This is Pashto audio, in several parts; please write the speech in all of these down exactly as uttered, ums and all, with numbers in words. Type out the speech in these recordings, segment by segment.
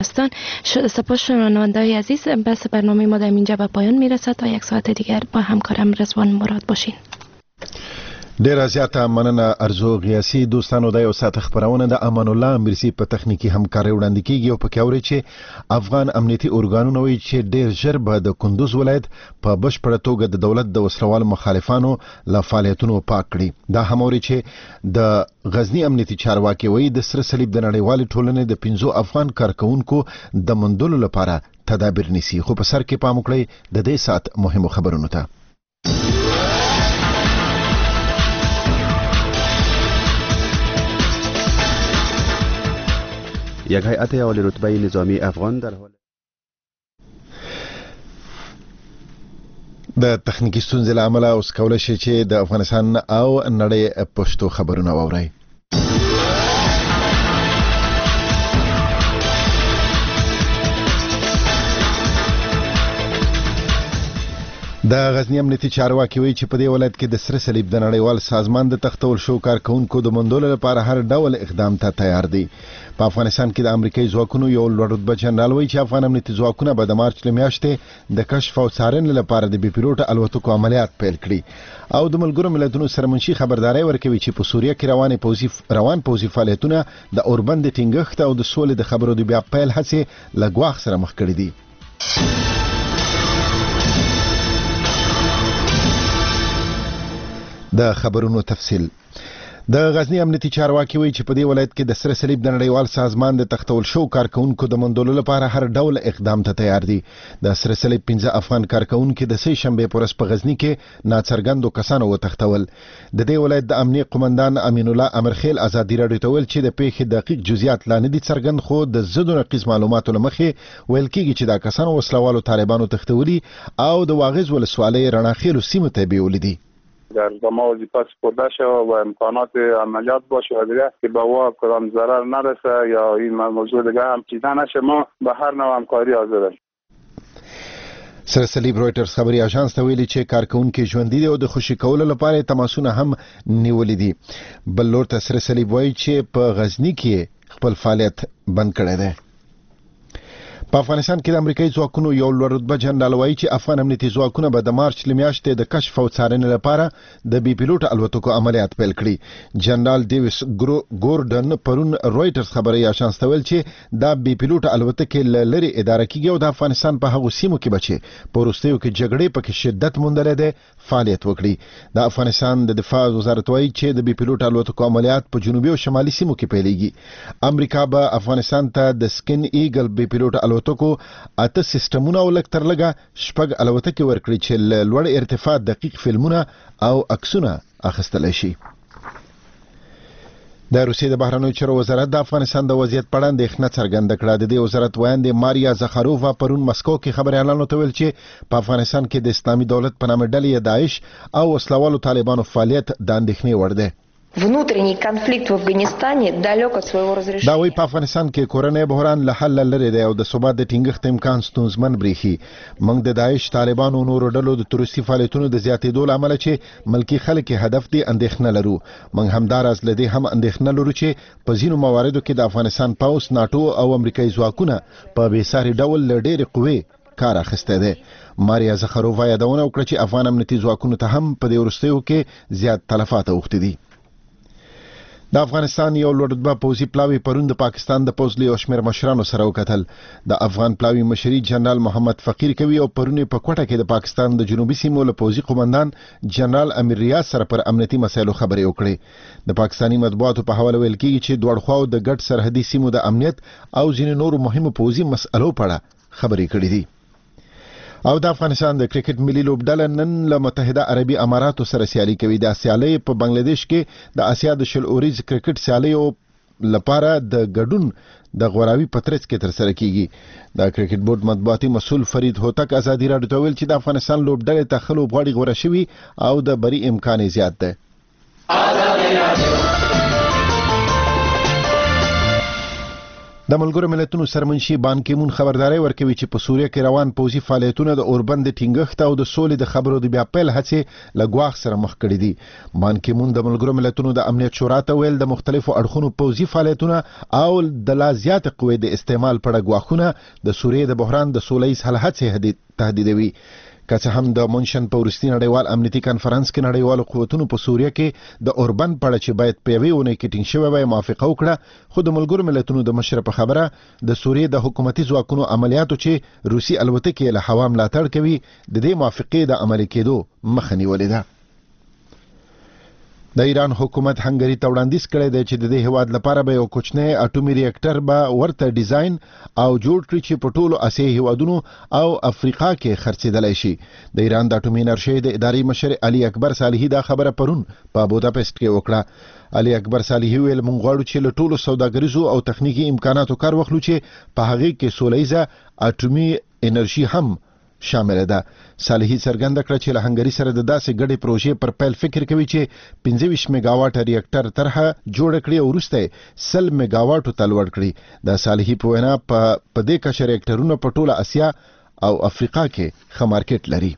استان سپاس شنونده‌های عزیز، بس برنامه ما در اینجا به پایان میرسد. تا یک ساعت دیگر با همکارم رضوان مراد باشین. ډیره زیاته مننه ارزو غیاسی. دوستانو د یو ساعت خبرونه د امان الله امرسی په تخنیکی همکاري وړاندې کیږي او په کاوري چې افغان امنیتي اورګانونه وایي چې ډیر ژر به د کندوز ولایت په بشپړه توګه د دولت د وسروال مخالفانو له فعالیتونو پاک کړي. دا هموري چې د غزنی امنیتي چارواکي وایي د سره صلیب د نړیوال ټولنې د پنځو افغان کارکونکو د مندلو لپاره تدابیر نیسي. خو په سر کې پام وکړئ د دې ساعت مهمو خبرونو ته. یک هیئت عالی رتبه نظامی افغان در حال د تخنیکی ستونزې له امله اوس کولای شي چې د افغانستان او نړۍ پښتو خبرونه واورئ. د غزنی امنیتي چارواکي وایي چې په دې ولایت کې د سره صلیب د نړیوال سازمان د تختول شو کارکونکو د مندلو لپاره هر ډول اقدام ته تیار دي. په افغانستان کې د امریکایي ځواکونو یو لوړ رتبه جنرال وایي چې افغان امنیتي ځواکونه به د مارچ له میاشتې د کشف او څارنې لپاره د بي پیلوټ الوتکو عملیات پیل کړي او د ملګرو ملتونو سره منشي خبرداري ورکوي چې په سوریه کې روان پوزي روان پوزي فعالیتونه د اوربند ټینګښت او د سولې د خبرو د بیا پیل هڅې له ګواښ سره مخ کړي دي. د خبرونو تفصیل. د غزنی امنیتي چارواکي وایي چې په دې ولایت کې د سره صلیب د نړیوال سازمان د تختول شو کارکونکو د مندلو لپاره هر ډول اقدام ته تیار دي. د سره صلیب پنځه افغان کارکونکو د سې شنبه پورس په غزنی کې ناڅرګندو کسانو وتښتول. د دې ولایت د امنیه قومندان امین الله امرخیل ازادي راډیو ته ویل چې د پیښې دقیق جزئیات لا نه دي څرګند، خو د زدو نقیض معلوماتو لمخې ویل کېږي چې دا کسانو وسلوالو طالبانو تښتولي او د واغظ ولسوالۍ رڼاخیلو سیمو ته بیولي دي. در ما وظیفه سپرده شد و امکانات عملیات باشه و دیگه که به وا کدام ضرر نرسه یا این موضوع دیگه هم چیزا نشه، ما به هر نوع همکاری حاضریم. سره صلیب رویټرز خبري اژانس ته ویلي چې کارکونکو ژوندۍ دي او د خوشي کولو لپاره تماسونه هم نیولې دي. بل لور ته سره صلیب وایي چې په غزنی کې خپل فعالیت بند کړی دی. په افغانستان کې د امریکایي ځواکونو یو لوړ رتبه جنرال وایي چې افغان امنیتي ځواکونه به د مارچ له میاشتې د کشف او څارنې لپاره د بي پیلوټ الوتکو عملیات پیل کړي. جنرال ډیویس ګوردن پرون رویټرز خبري اژانس ته ویل چې دا بي پیلوټ الوتکې له لرې اداره کیږي او د افغانستان په هغو سیمو کې بچي په وروستیو کې جګړې پکې شدت موندلې ده فعالیت وکړي. د افغانستان د دفاع وزارت وایي چې د بي پیلوټ الوتکو عملیات په جنوبي او شمالي سیمو کې پیلېږي. امریکا به افغانستان ته د سکن ایګل بي پیلوټ الوتکو اته سیستمونه او لکتر لګه شپږ الوتکې ورکړي چې لوړ ارتفاع دقیق فلمونه او عکسونه اخیستل شي. د روسیې د بهرنیو چارو وزارت د افغانستان د وضعیت په اړه اندېښنه څرګنده کړه. د دې وزارت وایي ماریا زخارووا پرون مسکو کې خبريالانو ته ویل چې په افغانستان کې د اسلامي دولت په نامه ډلې داعش او وسلوالو طالبانو فعالیت د اندېښنې وړ دی. Внутренний конфликт в Афганистане далек от своего разрешения. دا وی په افغانستان کې کورنۍ بحران له حل لري دی او د ثبات د ټینګښت امکان ستونزمن بریښي. موږ د داعش طالبانو نورو ډلو د تروریستي فعالیتونو د زیاتېدو لامل چې ملکی خلک هدف دي اندېښنه لرو. موږ همداراز لدی هم اندېښنه لرو چې په ځینو مواردو کې د افغانستان پوس ناتو او امریکایي ځواکونه په بیساري ډول له ډېرې قوې کار اخیسته ده. ماریا زخارووا یادونه وکړه چې افغان امنیتي ځواکونو ته هم په دې وروستیو کې زیات تلفات اوښتي دي. د افغانستان یو لوړ رتبه پوځي پلاوی پرون د پاکستان د پوځ له شمیر مشرانو سره وکتل. د افغان پلاوی مشري جنرال محمد فقیر کوي او پرون په کوټه کې د پاکستان د جنوبي سیمو له پوځي قومندان جنرال امیر ریاض سره پر امنیتي مسایلو خبرې وکړې. د پاکستاني مطبوعاتو په حواله ویل کېږي چې دوه خواو د ګډ سرحدي سیمو د امنیت او ځینې نورو مهمو پوځي مسایلو په اړه خبرې کړې دي. او د افغانستان د کرکټ ملي لوبډله نن له متحده عربي اماراتو سره سیالي کوي. د سیالي په بنگلاديش کې د اسیا د شل اوریز کرکټ سیالیو لپاره د ګډون د غوراوي پترڅ کې تر سره کیږي. د کرکټ بورډ مطبوعاتي مسول فرید هوتک ازادي راډیو ته ویل چې د افغانستان لوبډله ته خلو غوړي غوړه شوی او د بری امکان زیات ده. د ملګرو ملتونو سرمنشي بان کی مون خبرداري ورکوي چې په سوریه کې روان پوځي فعالیتونه د اوربند ټینګښت او د سولې د خبرو د بیا پیل هڅې لګواخ سره مخ کړي دي. بان کی مون د ملګرو ملتونو د امنیت شورا ته ویل د مختلفو اړخونو پوځي فعالیتونه او د لا زیات قوې د استعمال په اړه غواخونه د سوریه د بحران د سولې حل هڅې تهدیدوي. که څه هم د منشن په وروستي نړیوال امنیتي کانفرنس کې نړیوالو قوتونو په سوریه کې د اوربند په اړه چې باید په یوې اونۍ کې ټینګ شوی وای موافقه وکړه، خو د ملګرو ملتونو د مشر په خبره د سوریه د حکومتي ځواکونو عملیاتو چې روسي الوتکې له هوا ملاتړ کوي د دې موافقې د عملي کېدو مخه نیولې ده. د ایران حکومت هنګری ته وړاندیز کړی دی چې د دې هیواد لپاره به یو کوچنی اټومي ریاکټر به ورته ډیزاین او جوړ کړي چې په ټولو اسیایي هیوادونو او افریقا کې خرڅېدلی شي. د ایران د اټومي انرژۍ د ادارې مشر علي اکبر صالحي دا خبره پرون په بوداپست کې وکړه. علي اکبر صالحي ویل موږ غواړو چې له ټولو سوداګریزو او تخنیکي امکاناتو کار واخلو چې په هغې کې سولیزه اټومي انرژي هم شامل ده. صالحي څرګنده کړه چې له هنګری سره د داسې ګډې پروژې پر پیل فکر کوي چې پنځه ویشت میگاواټ ریاکټر طرحه جوړ کړي او وروسته سل میگاواټو ته لوړ کړي. د صالحي په وینا په دې کچه ریاکټرونه په ټوله اسیا او افریقا کې ښه مارکیټ لري.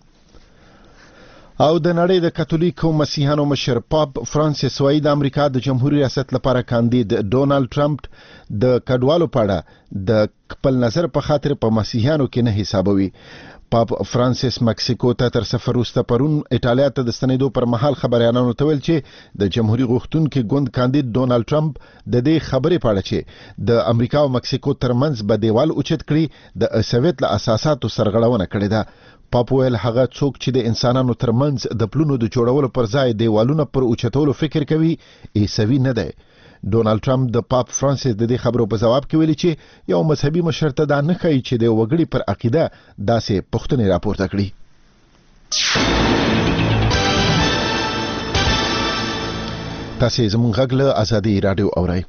او د نړۍ د کاتولیکو مسیحانو مشر پاپ فرانسیس وایي د امریکا د جمهوریت ریاست لپاره کاندید ډونالد ټرمپ د کډوالو په اړه د خپل نظر په خاطر په مسیحانو کې نه حسابوي. پاپ فرانسیس مکسیکو ته تر سفر وروسته پرون ایټالیا ته د ستنېدو پر مهال خبريالانو ته ویل چې د جمهوریت غوښتونکي ګوند کاندید ډونالد ټرمپ د دې خبرې په اړه چې د امریکا او مکسیکو ترمنځ به دیوال اوچت کړي د سوویت له اساساتو سرغړونه کړې ده. پاپ ویل هغه څوک چې د انسانانو ترمنځ د پلونو د جوړولو پر ځای دیوالونه پر اوچتولو فکر کوي عیسوي نه دی. ډونالد ټرمپ د پاپ فرانسیس د دې خبرو په جواب کې ویلي چې یو مذهبي مشر ته دا نه ښایي چې د وګړي پر عقیده داسې پوښتنې راپورته کړي. تاسې زموږ غږ له ازادي راډیو اورئ.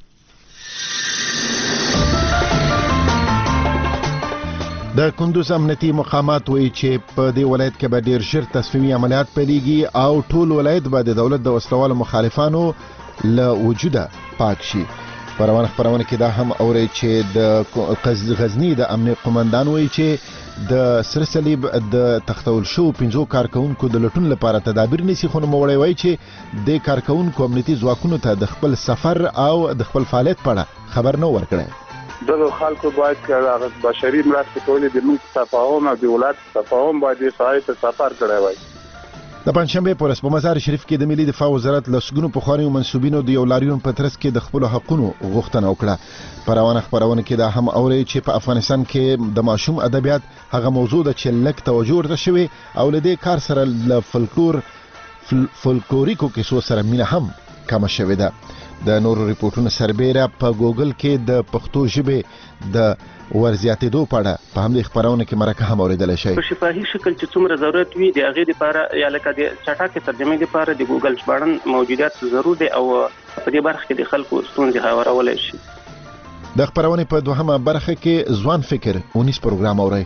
د کندوز امنیتي مقامات وایي چې په دې ولایت کې به ډیر ژر تصفیوي عملیات پیلېږي او ټول ولایت به د دولت د وسلوالو مخالفانو له وجوده پاک شي. په روانه خپرونه کې دا هم اوري چې د غزنی د امنیت قومندان وایي چې د سره صلیب د تختول شو پنځو کارکونکو د لټون لپاره تدابیر نیسي، خو نوموړی وایي چې د کارکونکو امنیتي ځواکونو ته د خپل سفر او د خپل فعالیت په اړه خبر نه ورکړي. دغه خلکو باید چې بشري مرستې کولې د موږ تفاهم او د ولایت تفاهم باید یې سړی ته سفر کړی وای. د پنځشنبې په ورځ په مزار شریف کې د ملي دفاع وزارت له سګونو پخوانیو منسوبینو د یو لاریون په ترڅ کې د خپلو حقونو غوښتنه وکړه. په روانه خپرونه کې دا هم اوري چې په افغانستان کې د ماشوم ادبیات هغه موضوع ده چې لږ توجه ورته شوی او له دې کار سره له فولکلور فولکلوریکو کیسو سره مینه هم کمه شوې ده. د نورو ریپورتونو سربیره په ګوګل کې د پښتو ژبې د ورزیاتېدو په اړه په همدې خپرونه کې مرکه هم اورېدلی شئ. په شفاهي شکل چې څومره ضرورت وي د هغې دپاره یا لکه د چټکې ترجمې دپاره د ګوګل ژباړن موجودیت ضرور دی او په دې برخه کې د خلکو ستونزې هوارولی شي. د خپرونې په دوهمه برخه کې ځوان فکر اونیس پروګرام اورئ.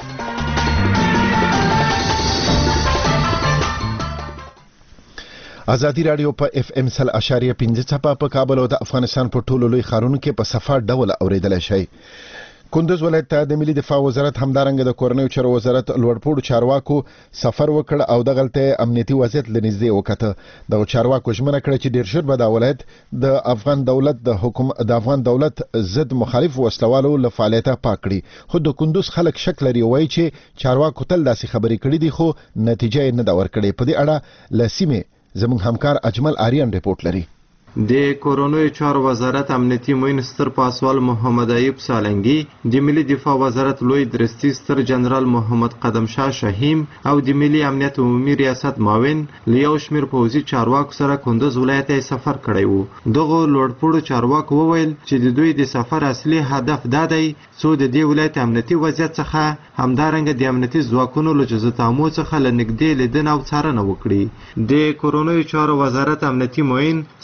ازادي رادیو په اف ام سل اشاریه پنځه چپا په کابل او د افغانستان په ټولو لوی ښارونو کې په صفه ډول اوریدل شي. کندوز ولایت ته د ملي دفاع وزارت همدارنګه د کورنیو چارو وزارت لوړپوړو چارواکو سفر وکړ او د غلطه امنیتي وضعیت لنږدې وکړه. د چارواکو ژمنه کړې چې ډیر ژر به د ولایت د افغان دولت د حکومت د افغان دولت ضد مخالف وسلوالو له فعالیته پاک کړي. خو د کندوز خلک شک لري وایي چې چارواکو تل داسې خبرې کړې دي خو نتیجه یې نه دا ورکړې. په دې اړه لسیمه زمون همکار اجمل آریان رپورت لري. د کورونوي چارو وزارت امنیتي معین ستر پاسوال محمد ایوب سالنګي، د ملي دفاع وزارت لوی درستی ستر جنرال محمد قدم شاه شهیم او د ملي امنیت عمومي ریاست معاون لیو شمیر پوزي چارواکو سره کندوز ولایت ته سفر کړی وو. دغه لوړپوړو چارواکو وویل چې د دوی د سفر اصلي هدف دا دی څو د دې ولایت امنیتي وضعیت څخه همدارنګه د امنیتي ځواکونو له جزتامو څخه له نږدې لیدنه او څارنه وکړي. د کورونوي چارو وزارت امنیتي معین ستر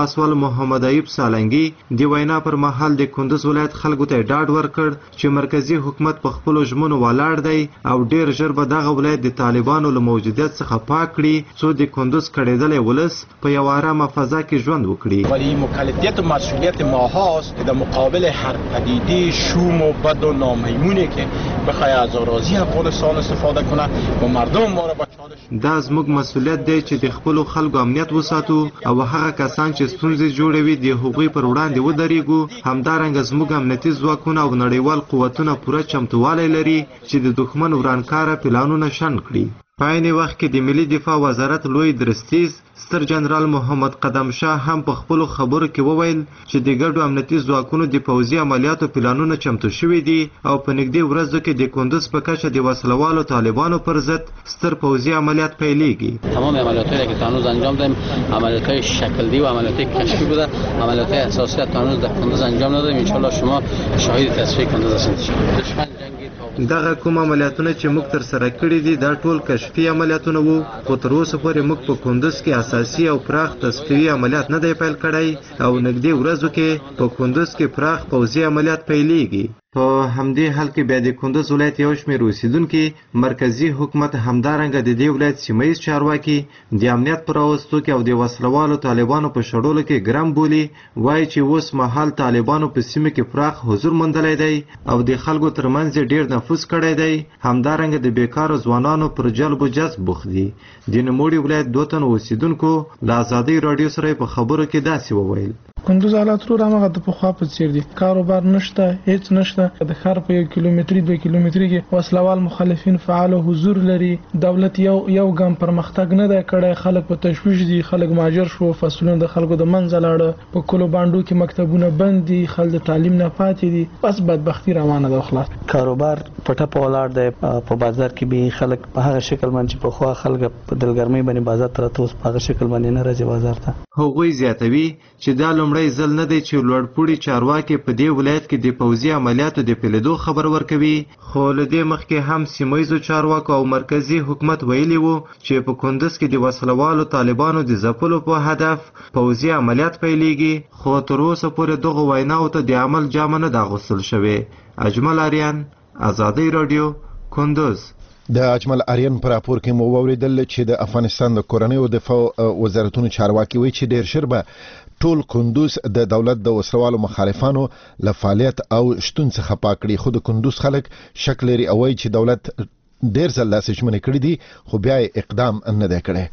پاسوال محمد ایوب سالنګي د وینا پر مهال د کندوز ولایت خلکو ته ډاډ ورکړ چې مرکزی حکومت په خپل ژمنو ولاړ دی او ډیر ژر به دغه ولایت د طالبانو له موجودیت څخه پاک کړي څو د کندوز کړېدلې ولس په یو آرامه فضا کې ژوند وکړي. ولی مکلفیت و مسئولیت ما هاست که در مقابل هر پدیده شوم و بد و نامیمونی که بخواه از اراضی افغانستان استفاده کنه و مردم ما را به چالش دا زموږ مسئولیت دی چې د خپلو خلکو امنیت وساتو او هغه کسان چې ستونزې جوړوي د هغوی پر وړاندې ودرېږو. همدارنګه زموږ امنیتي ځواکونه او نړیوال قوتونه پوره چمتووالی لري چې د دښمن ورانکاره پلانونه شنډ کړي. په عین وخت کې د ملي دفاع وزارت لوی درستیز ستر جنرال محمد قدم شاه هم په خپلو خبرو کې وویل چې د ګډو امنیتي ځواکونو د پوځي عملیاتو پلانونه چمتو شوي دي او په نږدې ورځو کې د کندوز په کچه د وسلوالو طالبانو پر ضد ستر پوځي عملیات پیلېږي. تمام عملیاتایی که تا هنوز انجام دادیم عملیات‌های شکل‌دهی و عملیات‌های کشفی بوده. عملیات‌های اساسی تا هنوز در کندوز انجام ندادیم. ان شاء الله شما شاهد تصفیه کندوز هستید. دشمن جنگی دغه کوم عملیاتونه چې موږ تر سره کړي دي دا ټول کشفي عملیاتونه وو خو تر اوسه پورې موږ په کندوز کې اساسي او پراخ تصفیوي عملیات نه دی پیل کړی او نږدې ورځو کې په کندوز کې پراخ پوځي عملیات پیلېږي. په همدې حال کې بیا د کندوز ولایت یو شمېر اوسیدونکي مرکزي حکومت همدارنګه د دې ولایت سیمه ییز چارواکي د امنیت په راوستو کې او د وسلوالو طالبانو په شړلو کې ګرم بولي. وایي چې اوس مهال طالبانو په سیمه کې پراخ حضور موندلی دی او د خلکو ترمنځ یې ډېر نفوذ کړی دی. همدارنګه د بیکارو ځوانانو پر جلب و جذب بوخت دي. د نوموړي ولایت دوه تنو اوسیدونکو له ازادۍ راډیو سره په خبرو کې داسې وویل: کندوز حالات رو همغه د پخوا په څیر دي. کاروبار نشته، هیڅ نشته. د ښار په یو کیلومتري دوه کیلومتري کې وسلوال مخالفین فعال حضور لري. دولت یو یو ګام پرمختګ نه دی کړی. خلک په تشویش دي، خلک مهاجر شو، فصلونه د خلکو د منځه لاړه. په کلو باندو کې مکتبونه بند دي، خلک د تعلیم نه پاتې دي. بس بدبختی روانه ده. خلاص کاروبار پټه په ولاړ دی. په بازار کې به خلک په هغه شکل باندې چې په خوا خلک په دلګرمۍ باندې بازار ته راته اوس په هغه شکل باندې نه راځي بازار ته. هغوی زیاتوي چې دا لومړی ځل نه دی چې لوړپوړي چارواکي په دې ولایت کې د پوځي عملیاتو د پیلېدو خبر ورکوي. خو له دې مخکې هم سیمه ییزو چارواکو او مرکزي حکومت ویلي وو چې په کندوز کې د وسلوالو طالبانو د ځپلو په هدف پوځي عملیات پیلېږي. خو تر اوسه پورې دغو ویناو ته د عمل جامه نه ده اغوستل شوې. اجمل آریان، ازادۍ راډیو، کندوز. د اجمل آریان پر راپور کې مو واوریدل چې د افغانستان د کورنۍ او دفاع وزارتونو چارواکي وایي چې ډېر ژر به ټول کندوز د دولت د وسلوالو مخالفانو له فعالیت او شتون څخه پاک کړي. خو د کندوز خلک شک لري او وایي چې دولت ډېر ځله داسې ژمنې کړې دي خو بیا یې اقدام نه دی کړی.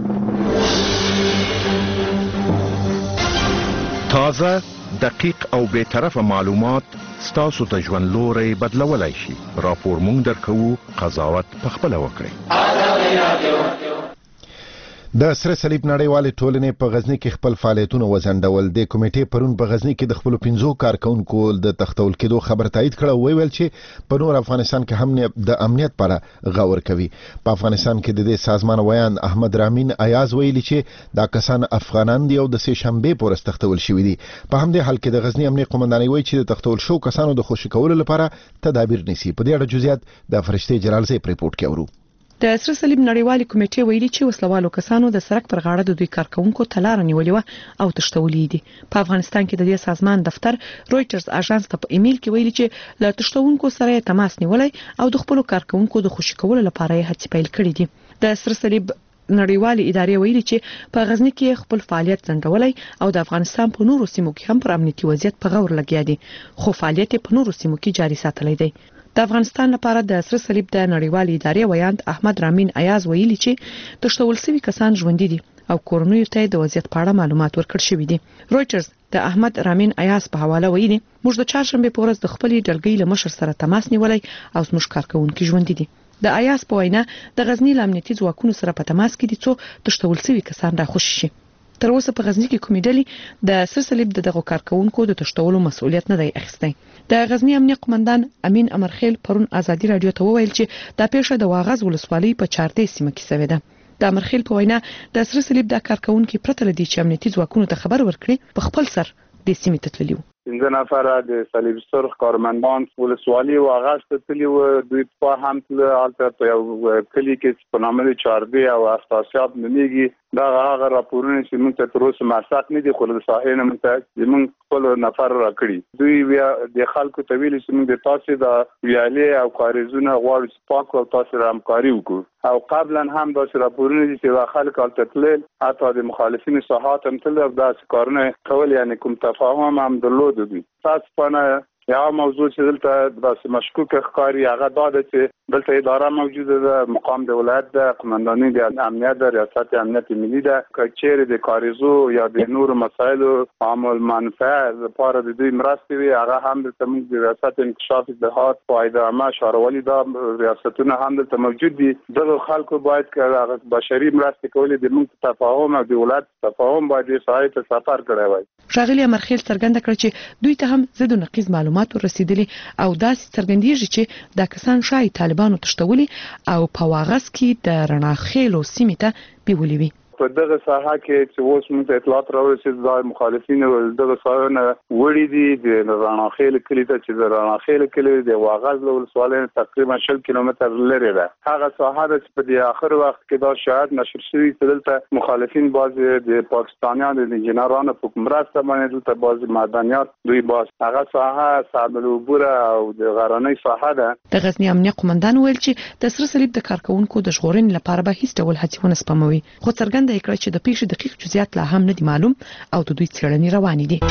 تازه، دقیق او بی‌طرفه معلومات ستاسو ته ژوند لوری بدلولی شي. راپور مونږ درکوو، قضاوت پخپله وکړئ. د سره صلیب نړیوالې ټولنې په غزني کې خپل فعالیتونه وځنډول. د کمیټې پرون په غزني کې د خپل پنځو کارکونکو د تختول کېدو خبر تایید کړ او ویل چې په نور افغانستان کې هم د امنیت پر غور کوي. په افغانستان کې د دې سازمان ویان احمد رامین ایاز ویلي چې دا کسان افغانان دي او د سه شنبه پورې تختول شوي دي. په همدې حال کې د غزني امنیت قومندانۍ وایي چې د تختول شو کسانو د خوشي کولو لپاره تدابیر نیسي. په دې اړه جزئیات د فرشته جلال زی پر ریپورت کې اورو. د سره صلیب نړیوالې کمیټې ویلي چې وسلوالو کسانو د سړک پر غاړه د دوی کارکونکو تلار نیولې و او تښتولې دي. په افغانستان کې د دې سازمان دفتر رويټرز اژانس ته په ایمیل کې ویلي چې له تښتونکو سره تماس نیولای او د خپل کارکونکو د خوشي کولو لپاره یې هڅې پیل کړې دي. د سره صلیب نړیوالې ادارې ویلي چې په غزني کې خپل فعالیت ځنډولای او د افغانستان په نورو سیمو کې هم پر امنیتي وضعیت په غور لګیا دي خو فعالیت په نورو سیمو کې جاري ساتلی دی. د افغانستان لپاره د سره صلیب د نړیوالې ادارې ویاند احمد رامین ایاز ویلي چې تښتول شوي کسان ژوندي دي او کورنیو ته د وضعیت په اړه معلومات ورکړل شوي دي. رويټرز د احمد رامین ایاز په حواله ویلي موږ د چهارشنبه په ورځ د خپلې ډلګۍ له مشر سره تماس نیولای او زموږ کارکونکو ژوندي دي. د ایاز په وینا د غزنی امنیتي ځواکونو سره په تماس کې دي څو تښتول شوي کسان راخوشي شي. تر اوسه په غزنی کې کومې ډلې د سره صلیب دغه کارکونکو د تښتولو مسؤلیت نه دی اخیستی. د غزنی امنیت قومندان امین امرخیل پرون ازادي رادیو ته وویل چې دا پیښه د واغز ولسوالۍ په چارتې سیمه کې شوې ده. د امرخیل په وینا د سره صلیب د کارکونکو پرته لدی چې امنیتي ځواکونو ته خبر ورکړي په خپل سر د سیمې ته تللی و. پنځه نفره د صلیب سرخ کارمندان ولسوالۍ واغز ته تللی و. دوی په هم تل البته په یو کلی کې په نامه چارتې او اساسيات نومیږي دا هغه راپورونه چې موږ ته تر اوسه موثق نه دي خو له ساحې نه موږ ته زموږ خپل نفر راکړي دوی بیا د خلکو ته ویلي چې موږ د تاسو د ویالې او کاریزونه غواړو چې پاک او تاسو سره همکاري وکړو او قبلا هم داسې راپورونه دي چې خلک هلته تلل حتی د مخالفینو ساحات هم تلل او داسې کارونه کول یعنی کوم تفاهم هم درلود دوی متاسفانه یا موضوع چې دلته داسې مشکوک ښکاري هغه دا ده چې دلته اداره موجوده ده مقام د ولایت ده قمانداني د امنیت ده ریاست امنیت ملي ده که چیرې د کاریزو یا د نورو مسایلو عامل منفعه لپاره د دوی مرستې وي هغه هم دلته موږ د ریاست انکشاف اطلاعات فایده عامه ښاروالي دا ریاستونه هم دلته موجود دي دغه خلکو باید که بشري مرستې کولې د موږ تفاهم او د ولایت تفاهم باید د ساحې ته سفر کړی وای ښاغلي امرخیل څرګنده کړه چې دوی ته هم ضد و نقیض معلومات ورسېدلي او داسې څرګندېږي چې دا کسان شاید طالبانو تښتولي او په واغس کې د رڼا خېلو سیمې ته بیولي وي په دغه ساحه کې چې اوس موږ اطلاعات راورسېد دا مخالفین دغه ساحونه وړي دي د رڼا خېل کلی ته چې د رڼا خېل کلی د واغز له ولسوالۍ تقریبا شل کیلومتر لرې ده هغه ساحه ده چې په دې اخر وخت کې دا شاید نشر شوی چې دلته مخالفین باز د پاکستانیانو د انجنیرانو په مرسته باندې دلته باز معدنیات دوی باز هغه ساحه صعب العبور او د غرانۍ ساحه ده د غزنی امنیه قومندان ویل چې د سره صلیب د کارکونکو د ژغورنې لپاره به هیڅ ډول هڅې ونه سپموي خو څرګنده د کړ چې د پیښې دقیق جزئیات لا هم نه دي معلوم او د دوی څېړنې روانې دي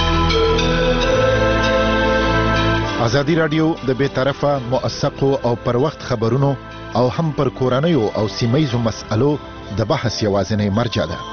ازادي رادیو د بې طرفه موثقو او پر وخت خبرونو او هم پر کورنیو او سیمایي مسألو د بحث یوازینی مرجع ده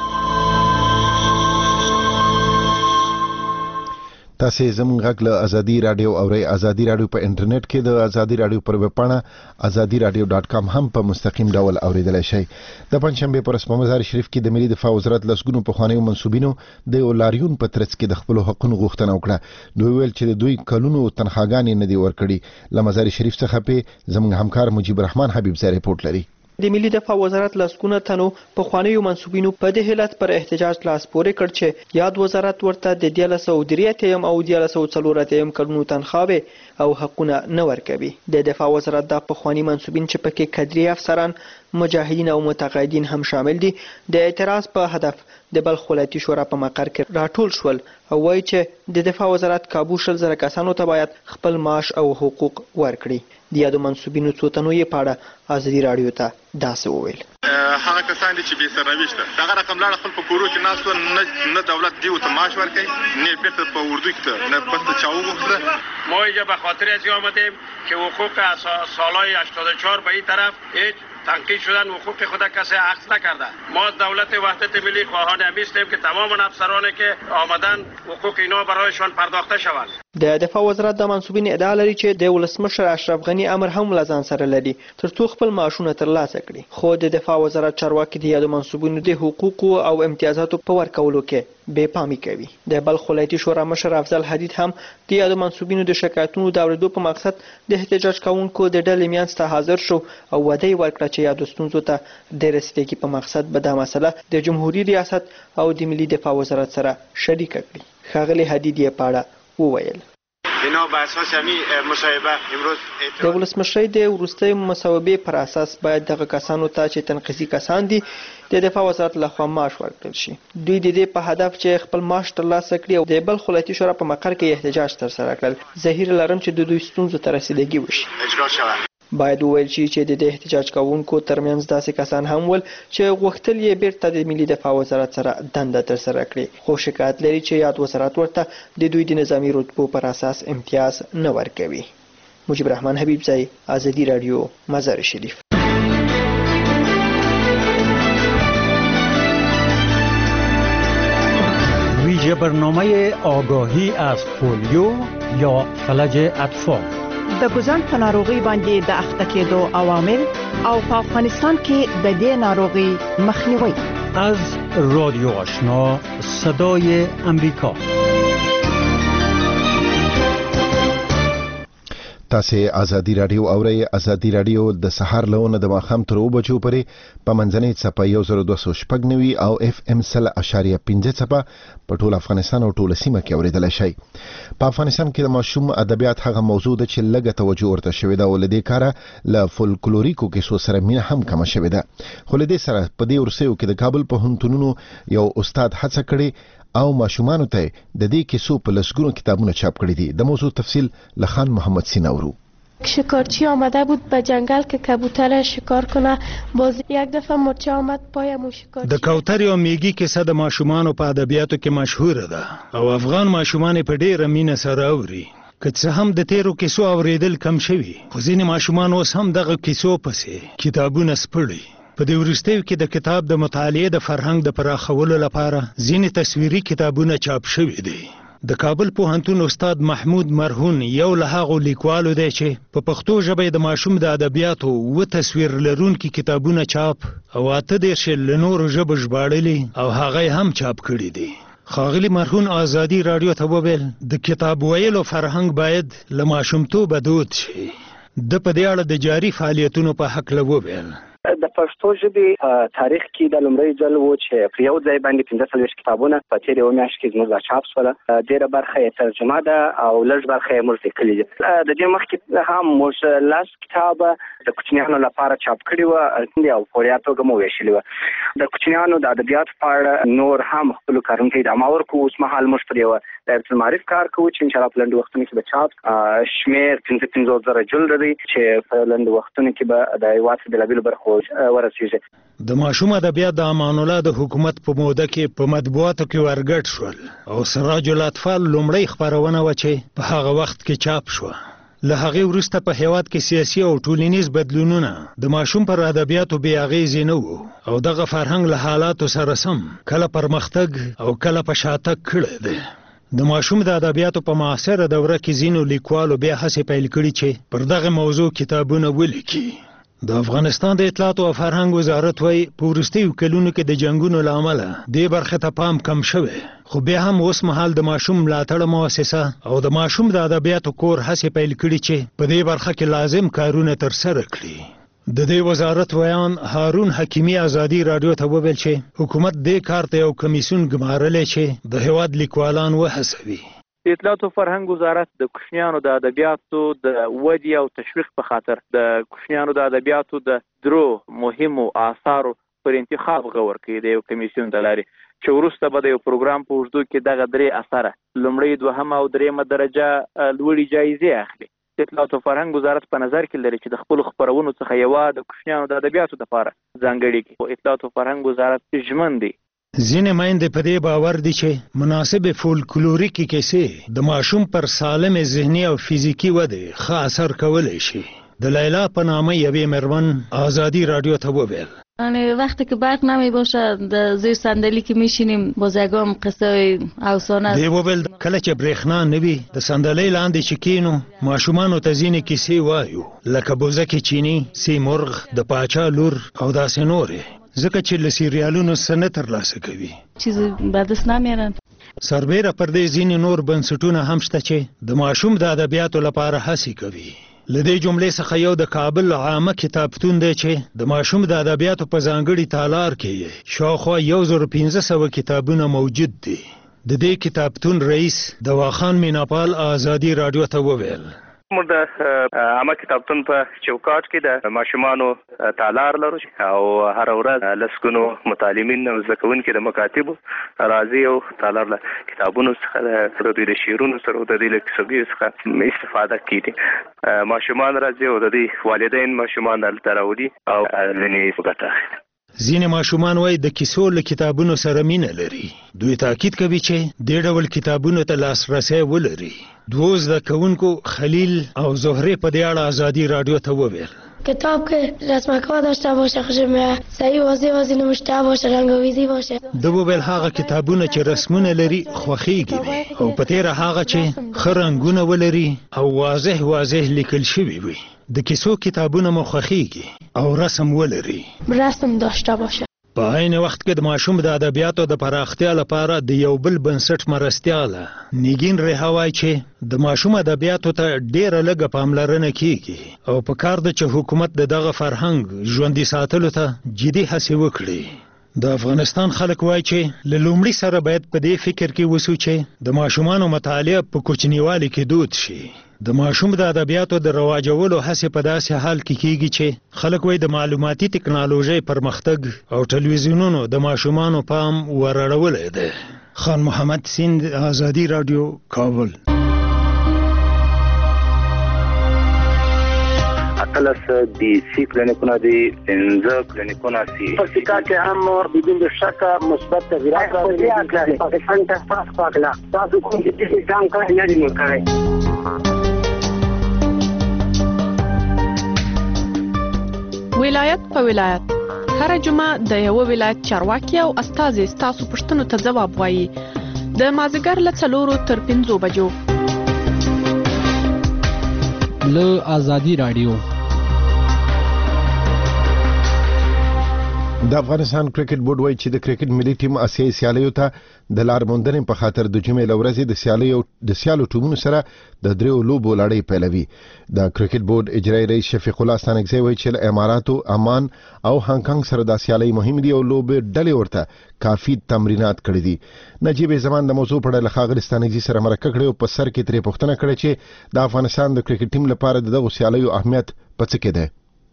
تاسو زموږ غږ له ازادي رادیو او ری ازادي رادیو په انټرنیټ کې د ازادي رادیو پر ویب پاڼه ازادي رادیو ډاټ کام هم په مستقیم ډول اوریدلای شئ د پنځشنبه پر اسمه مزار شریف کې د ملي دفاع وزارت لسګونو په خوانیو منسوبینو د لاریون په ترڅ کې د خپل حقوقو غوښتنه وکړه دوی ویل چې دوی کلونو تنخواګانې نه دی ورکړي ل مزار شریف څخه په زموږ همکار مجيب الرحمن حبیب زری رپورټ لري د ملي دفاع وزارت لسکونه تنو په خوانیو منسوبینو په د هلت پر احتجاج لاس پورې کړ چې یاد وزارت ورته د دیالس او دریاتیم او دیالس او څلوراتیم کلونو تنخواه او حقونه نه ورکوي د دفاع وزارت د په خواني منسوبین چې پکې کادري افسران مجاهدین او متقاعدین هم شامل دي د اعتراض په هدف د بلخ ولایتي شورا په مقر کې راټول شول او وایي چې د دفاع وزارت کابو شل زره کسانو ته باید خپل معاش او حقوق ورکړي د یادو منسوبینو څو تنو یې پاړه ازادي رادیو ته داسې وویل هغه کسان چې به سرویشت دغه رقم لاړ خپل په کورو کې ناس نه دولت دی او ته معاش ورکړي نه بیرته په اردو کې نه بس چاو وکړه ما اینجا به خاطر از آمدیم که حقوق سالهای هشتاد و چهار به این طرف هیچ تنقید شدن حقوق خود کسی عکس نکرده ما دولت وحدت ملی خواهان هستیم که تمام افسرانی که آمدن حقوق اینا برایشان پرداخته شود د دفاع وزارت د منسوبین ادعا لري چې د ولسمشر اشرف غنی امر هم لزان سره لري ترڅو خپل معاشونه ترلاسه کړي خو د دفاع وزارت چارواکي د یادو منسوبینو د حقوقو او امتیازاتو په ورکولو کې بې پامي کوي د بلخ ولایتي شورا مشر افضل حدید هم د یادو منسوبینو د شکایتونو د اوریدو په مقصد د احتجاج کوونکو د ډلې میانځ ته حاضر شو او وعده یې ورکړه چې یادو ستونزو ته د رسیدګۍ په مقصد به دا مسله د جمهوریت ریاست او د ملي دفاع وزارت سره شریک کړي ښاغلي حدید یې پاړه وویل اینا به اساس همین مصاحبه امروز د ولسمشر د وروستي مصوبې پر اساس باید دغه کسانو ته چې تنقیزي کسان دي د دفاع وزارت لخوا معاش ورکړل شي دوی د دې په هدف چې خپل معاش ترلاسه کړي او د بلخ ولایتي شورا په مقر کې احتجاج ترسره کړل ظاهر لرم چې د دوی ستونزو ته رسیدګي وشي اجرا شود باید وویل شي چې د احتجاج کوونکو ترمنځ داسې کسان هم ول چې غوښتل یې بیرته د ملي دفاع وزارت سره دنده ترسره کړي خو شکایت لري چې یاد وزارت ورته د دوی د نظامی رتبو پر اساس امتیاز نه ورکوي مجيب الرحمن حبیب زئی ازادي رادیو مزار شریف ویژه برنامه آگاهی از پولیو یا فلج اطفال د ګوزن په ناروغي باندې د اخته کېدو عوامل او په افغانستان کې د دې ناروغي مخنیوي از رادیو آشنا صدای امریکا تاسو ازادي رادیو اورئ. ازادي رادیو د سحر لونه د ماخام تر او بجو پورې په منځنۍ چپه یو زر دوه سوه شپږ نوي او اف ام سل اشاریه پنځه چپه په ټول افغانستان او ټول سیمه کې اوریدل شي. په افغانستان کې د ماشوم ادبیات هغه موضوع ده چې لږه توجه ورته شوې ده او لدې کاره له فولکلوریکو کیسو سره مینه هم کم شوې ده. خو لدې سره په دې ورسېو کې د کابل په هنتونونو یو استاد هڅه کړې او ماشومانو ته د دې کیسو په لسګونو کتابونه چاپ کړي دي. د موضوع تفصیل لخان محمد سیناورو. شکارچی آمده بود به جنگل که کبوتر شکار کنه. باز یک دفعه مرچه آمد پایم و شکارچی. د کوتر یا میگی کیسه د ماشومانو په ادبیاتو کې مشهوره ده او افغان ماشومان په ډیره مینه سره اوري. که څه هم د تیرو کیسو اوریدل کم شوي، خو ځینې ماشومان اوس هم دغه کیسو پسې کتابونه سپړي. په دې وروستیو کې د کتاب د مطالعې د فرهنګ د پراخولو لپاره ځینې تصویري کتابونه چاپ شوي دي. د کابل پوهنتون استاد محمود مرهون یو له هغو لیکوالو دی چې په پښتو ژبه د ماشوم د ادبیاتو و تصویر لرونکي کتابونه چاپ او اته دېرش له نورو ژبو ژباړلي او هغه هم چاپ کړي دي. ښاغلي مرهون ازادي رادیو ته وویل د کتاب ویلو فرهنګ باید له ماشومتوبه دود شي. د په دې اړه د جاري فعالیتونو په هکله وویل. د پښتو ژبې په تاریخ کې د لومړی ځل و چې په یو ځای باندې پنځه څلوېښت کتابونه په تېرې یوه میاشت کې زموږ راچاپ شوله. ډېره برخه یې ترجمه ده او لږ برخه یې موږ لیکلي دي. د دې مخکې هم موږ لس کتابه د کوچنیانو لپاره چاپ کړي وه او په وړیا توګه مو ویشلي وه. د کوچنیانو د ادبیاتو په اړه نور هم خپلو کارونو ته ادامه ورکوو. اوس مهال موږ پر یوه دایرة المعارف کار کوو چې انشاءالله په لنډو وختونو کې به چاپ شمېر پنځه پنځوس زره جلده دی چې په لنډو وختونو کې به د هېواد په بېلابېلو برخو ورسېږي. د ماشوم ادبیات د امان الله د حکومت په موده کې په مطبوعاتو کې ورګډ شول او سراج الاطفال لومړی خپرونه وه چې په هغه وخت کې چاپ شوه. له هغې وروسته په هېواد کې سیاسي او ټولنیز بدلونونه د ماشوم پر ادبیاتو بې اغېزې نه وو او دغه فرهنګ له حالاتو سره سم کله پرمختګ او کله په شاتګ کړی دی. د ماشوم د ادبیاتو په معاصره دوره کې ځینو لیکوالو بیا هڅې پیل کړي چې پر دغه موضوع کتابونه ولیکي. د افغانستان د اطلاعات او فرهنګ وزارت وایي په وروستیو کلونو کې د جنګونو له امله دې برخې ته پام کم شوی، خو بیا هم اوس مهال د ماشوم ملاتړ مؤسسه او د ماشوم د ادبیاتو کور هڅې پیل کړي چې په دې برخه کې لازم کارونه ترسره کړي. د دې وزارت ویان هارون حکیمی ازادي رادیو ته وویل چې حکومت دې کار ته یو کمیسیون ګمارلی چې د هېواد لیکوالان وهڅوي. د اطلاعات او فرهنګ وزارت د کوچنیانو د ادبیاتو د ودې او تشویق په خاطر د کوچنیانو د ادبیاتو د درو مهمو آثارو پر انتخاب غور کوي د یو کمیسیون د لارې چې وروسته به د یو پروګرام په اوږدو کې دغه درې اثاره لومړۍ، دوهمه او درېیمه درجه لوړې جایزې اخلي. د اطلاعات او فرهنګ وزارت په نظر کې لري چې د خپلو خپرونو څخه یوه د کوچنیانو د ادبیاتو دپاره ځانګړې کړي. اطلاعات او فرهنګ وزارت ژمن دی. ځینې میندې په دې باور دي چې مناسبې فولکلوریکي کیسې د ماشوم پر سالم ذهني او فیزیکي ودې ښه اثر کولی شي. د لیلا په نامه یوې مېرمن ازادي رادیو ته وویل: یعنی وقتی که برق نمی باشه در زیر صندلی که میشینیم باز یگام قصه افسانه دی وویل کله چې برېښنا نه وي د صندلۍ لاندې چې کینو ماشومانو ته ځینې کیسې وایو لکه بوزکې چیني، سیمرغ، د پاچا لور او داسې نورې، ځکه چې له سیریالونو څه نه ترلاسه کوي. چیزی به دست نمیارن. سربیره پر دې ځینې نور بنسټونه هم شته چې د ماشوم د ادبیاتو لپاره هڅې کوي. له دې جملې څخه یو د کابل عامه کتابتون دی چې د ماشوم د ادبیاتو په ځانګړي تالار کې شاوخوا یو زر پنځه سوه کتابونه موجود دي. د دې کتابتون رئیس دواخان میناپال ازادي رادیو ته وویل: موږ د عامه کتابتون په چوکاټ کې د ماشومانو تالار لرو او هر ورځ لسګونو متعلمین او زده کوونکي د مکاتبو راځي او تالار له کتابونو څخه د دوی د شعرونو سره او د دوی له کیسهګیو څخه استفاده کوي. ماشومان راځي او د دوی والدین ماشومان دلته راوړي او ځینې ګټه اخلي. ځینې ماشومان وایي د کیسو له کتابونو سره مینه لري. دوی تاکید کوي چې دې ډول کتابونو ته لاسرسی ولري. دوو زده کوونکو خلیل او زهرې په دې اړه ازادي رادیو ته وویل: کتاب که رسمک‌ها داشته باشه، خشم صحیح واضح واضح نوشته باشه، رنگ‌آمیزی باشه. د وویل هغه کتابونه چې رسمونه لري خوښیږي او په تېره هغه چې ښه رنګونه ولري او واضح واضح لیکل شوي وي. د کیسو کتابونه مو خوښیږي او رسم ولري. رسم داشته باشه. په عین وخت کې د ماشوم د ادبیاتو د پراختیا لپاره د یو بل بنسټ مرستیا ده. نیګین ریحاوای چې د ماشوم ادبیاتو ته ډیره لږه پاملرنه کیږي او په کار د چې حکومت د دغه فرهنګ ژوندي ساتلو ته جدي هڅې وکړي. د افغانستان خلک وایي چې له لومړي سره باید په دې فکر کې وسو چې د ماشومانو مطالعه په کوچنیوالي کې دود شي. د ماشوم د ادبیاتو د رواجولو هڅې په داسې حال کې کیږي چې خلک وایي د معلوماتي ټکنالوژۍ پرمختګ او ټلویزیونونو د ماشومانو پام ورړولی دی. خان محمد سیند، آزادی رادیو، کابل. اتلس دی سی کلینیکونه دی، پنځه کلینیکونه سی. په سیکا کې هم بدون شک مثبت تغیرات راغلي دي. پاکستان ته تاسو پاکلا تاسو کوم چې ځان کړی نه دی نو کړی. ولایت په ولایت هر جمعه د یو ولایت چارواکي او استازي تاسو پښتنو ته ځواب وایي. د مازیګر له څلورو تر پنځو بجو له آزادی رادیو. د افغانستان کرکټ بورډ وایي چې د کرکټ ملي ټیم اسیایي سیالیو ته د لار موندنې په خاطر د جمعې له ورځې د سیالیو د سیالو ټیمونو سره د دریو لوبو لړۍ پیلوي. د کرکټ بورډ اجرایي رئیس شفیق الله ستانکزی وایي چې له اماراتو، عمان او هانګ کانګ سره د سیالۍ مهم دي او لوبې ډلې ورته کافي تمرینات کړي دي. نجیب زمان د موضوع په اړه له ښاغلي ستانکزي سره مرکه کړې او په سر کې ترې پوښتنه کړې چې د افغانستان د کرکټ ټیم لپاره دغه سیالیو اهمیت په څه کې دی.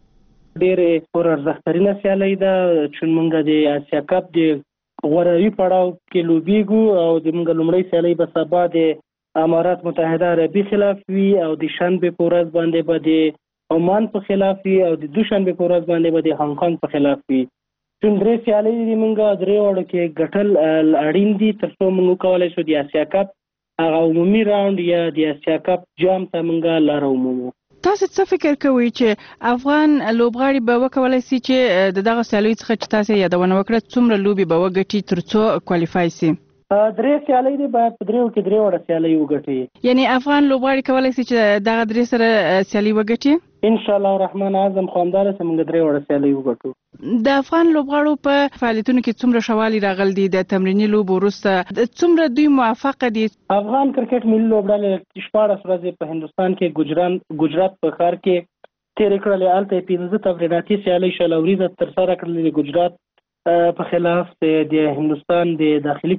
ډېرې پر ارزښترینه سیالۍ ده چې موږ د اسیا کپ د غوروي پړاو کې لوبېږو او د موږ لومړۍ سیالۍ به سبا د امارات متحده عربي خلاف وي او د شنبې په ورځ باندې به د عمان په خلاف وي او د دوشنبې په ورځ باندې به د هانګ کانګ په خلاف وي. چون درې سیالۍ دي موږ درې وړو کې ګټل اړین دي تر څو موږ وکولی شو د اسیا کپ هغه عمومي راوند یا د اسیا کپ جام ته موږ لاره ومومو. تاسو څه فکر کوئ چې افغان لوبغاړي به وکولای شي چې د دغه سیالیو څخه چې تاسو یادونه وکړه څومره لوبي به وګټي تر څو کوالیفای شي؟ درې سیالۍ دي باید په دریو کې درې وړه سیالۍ وګټي. یعنی افغان لوبغاړي کولای شي چې دغه درې سره سیالي وګټي؟ ان شاء الله الرحمن اعظم خواندار سم موږ درې وړه سیالۍ وګټو. د افغان لوبغاړو په فعالیتونو کې څومره شوالي راغل دي د تمریني لوبو وروسته څومره دوی موافق دي؟ افغان کرکټ ملي لوبډلې شپاړس ورځې په هندستان کې ګجران ګجرات په ښار کې تېرې کړلې. هلته پنځه تمریناتي سیالۍ شل ورځې ترسره کړلې د ګجرات په خلاف. د هندستان د داخلي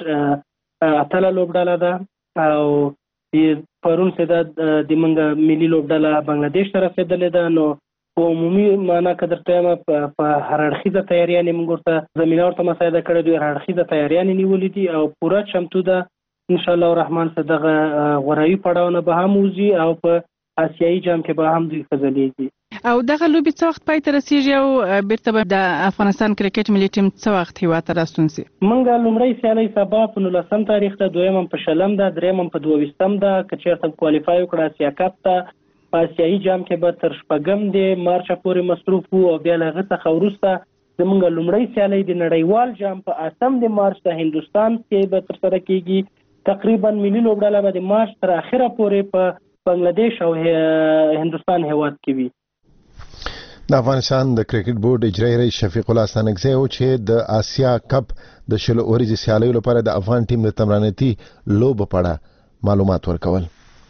کرکټ اتله لوبډله ده او پرون سره د منګه ملي لوبډله بنگلاديش ته رسیدلې ده. نو په عمومي معنا کې درته یم په هر اړخیزه تیاریانې موږ ورته زمینه ورته مساعده کړې دي، هر اړخیزه تیاریانې نیولې دي او پوره چمتو ده ان شاء الله الرحمن چې دغه غوروي پړاونه به هم وځي او په آسیایي جام کې به هم دوی ښځلیږي. او دغه لوبې څه وخت پای ته رسیږي او بیرته به د افغانستان کرکټ ملي ټیم څه وخت هیواد ته راستون سي؟ موږ لومړی سیالۍ سبا په نولسم تاریخ ته، دویم په شلم ده، دریم په دوه ویشتم ده. که چېرته کوالیفای وکړه اسیا کپ ته په آسیایي جام کې به تر شپږم د مارچ پورې مصروف وو او بیا له هغه څخه وروسته زموږ لومړی سیالۍ د نړیوال جام په اتم د مارچ د هندوستان کې به ترسره کیږي. تقریبا ملي لوبډله به د مارچ تر اخره پورې په بنگلاديش او هندوستان هیواد کې وي. د افغانستان د کرکټ بورډ اجرایي رئیس شفیق الله ستانکزی و چې د آسیا کپ د شلو اوريزي سیالیو لپاره د افغان ټیم د تمریناتي لوبو په اړه معلومات ورکول.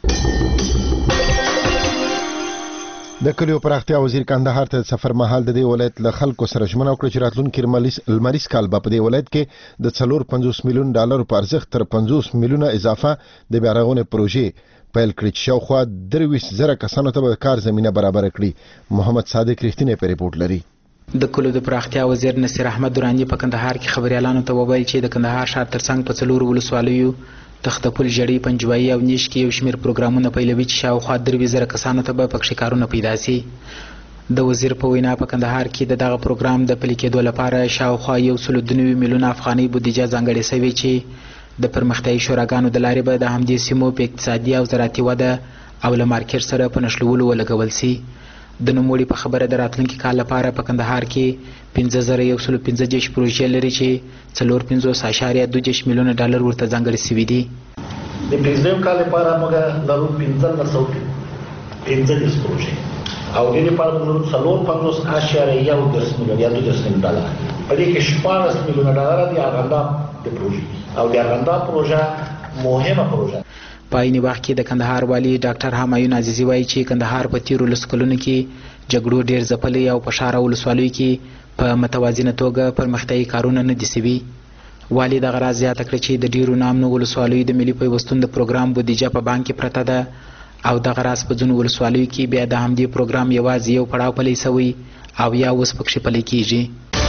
د کلیو پراختیا وزیر کندهار ته سفر مهال د دې ولایت له خلکو سره ژمنه وکړه چې راتلونکي لمریز کال به په دې ولایت کې د څلور پنځوس میلیون ډالر په ارزښت تر پنځوس میلیونه اضافه د بیارغونې پروژې پیل کړي چې شاوخوا درویشت زره کسانو ته به کار زمینه برابر کړي. محمد صادق رښتینی په ریپورت لري. د کلیو د پراختیا وزیر نصیر احمد درانی په کندهار کې خبريالانو ته وویل چې د کندهار ښار ترڅنګ په څلور ولسوالیو تختپل جړی پنجوایي او نیش کې یو شمېر پروګرامونه پیلوي چې شاوخوا درویشت زره کسانو ته به پکې کارونه پیدا شي. د وزیر په وینا په کندهار کې د دغه پروګرام د پلي کېدو لپاره شاوخوا یو سل دوه نوي میلیونه افغانۍ بودیجه ځانګړې شوې چې د پرمختیایي شوراګانو د لارې به د همدې سیمو په اقتصادي او زراعتي وده او له مارکیټ سره په نښلولو ولګول شي. د نوموړي په خبره د راتلونکي کال لپاره په کندهار کې پنځه زره یو سل پنځه دېرش پروژې لري چې څلور پنځوس اعشاریه دوه دېرش میلیونه ډالر ورته ځانګړي شوي دي. د پنځم کال لپاره موږ لرو پنځه سوه پنځه دېرش پروژې او د دې لپاره موږ څلور پنځوس اعشاریه یو دېرش میلیونه یا دوه دېرش میلیونه ډالر په دې کې شپږ میلیونه ډالر دی ارغنداب د پروژې او د ارغنداب پروژه مهمه پروژه. په عین وخت کې د کندهار والی ډاکټر همایون عزیزی وایي چې کندهار په تیرو لسو کلونو کې جګړو ډیر ځپلی او په ښار او ولسوالیو کې په متوازنه توګه پرمختیایي کارونه نه دي سوي. والي دغه راز زیاته کړه چې د ډیرو نامنو ولسوالیو د ملي پیوستون د پروګرام بودیجه په بانک کې پرته ده او دغه راز په ځینو ولسوالیو کې بیا د همدې پروګرام یوازې یو پړاو پلی سوی او یا اوس پکښې پلی کیږي.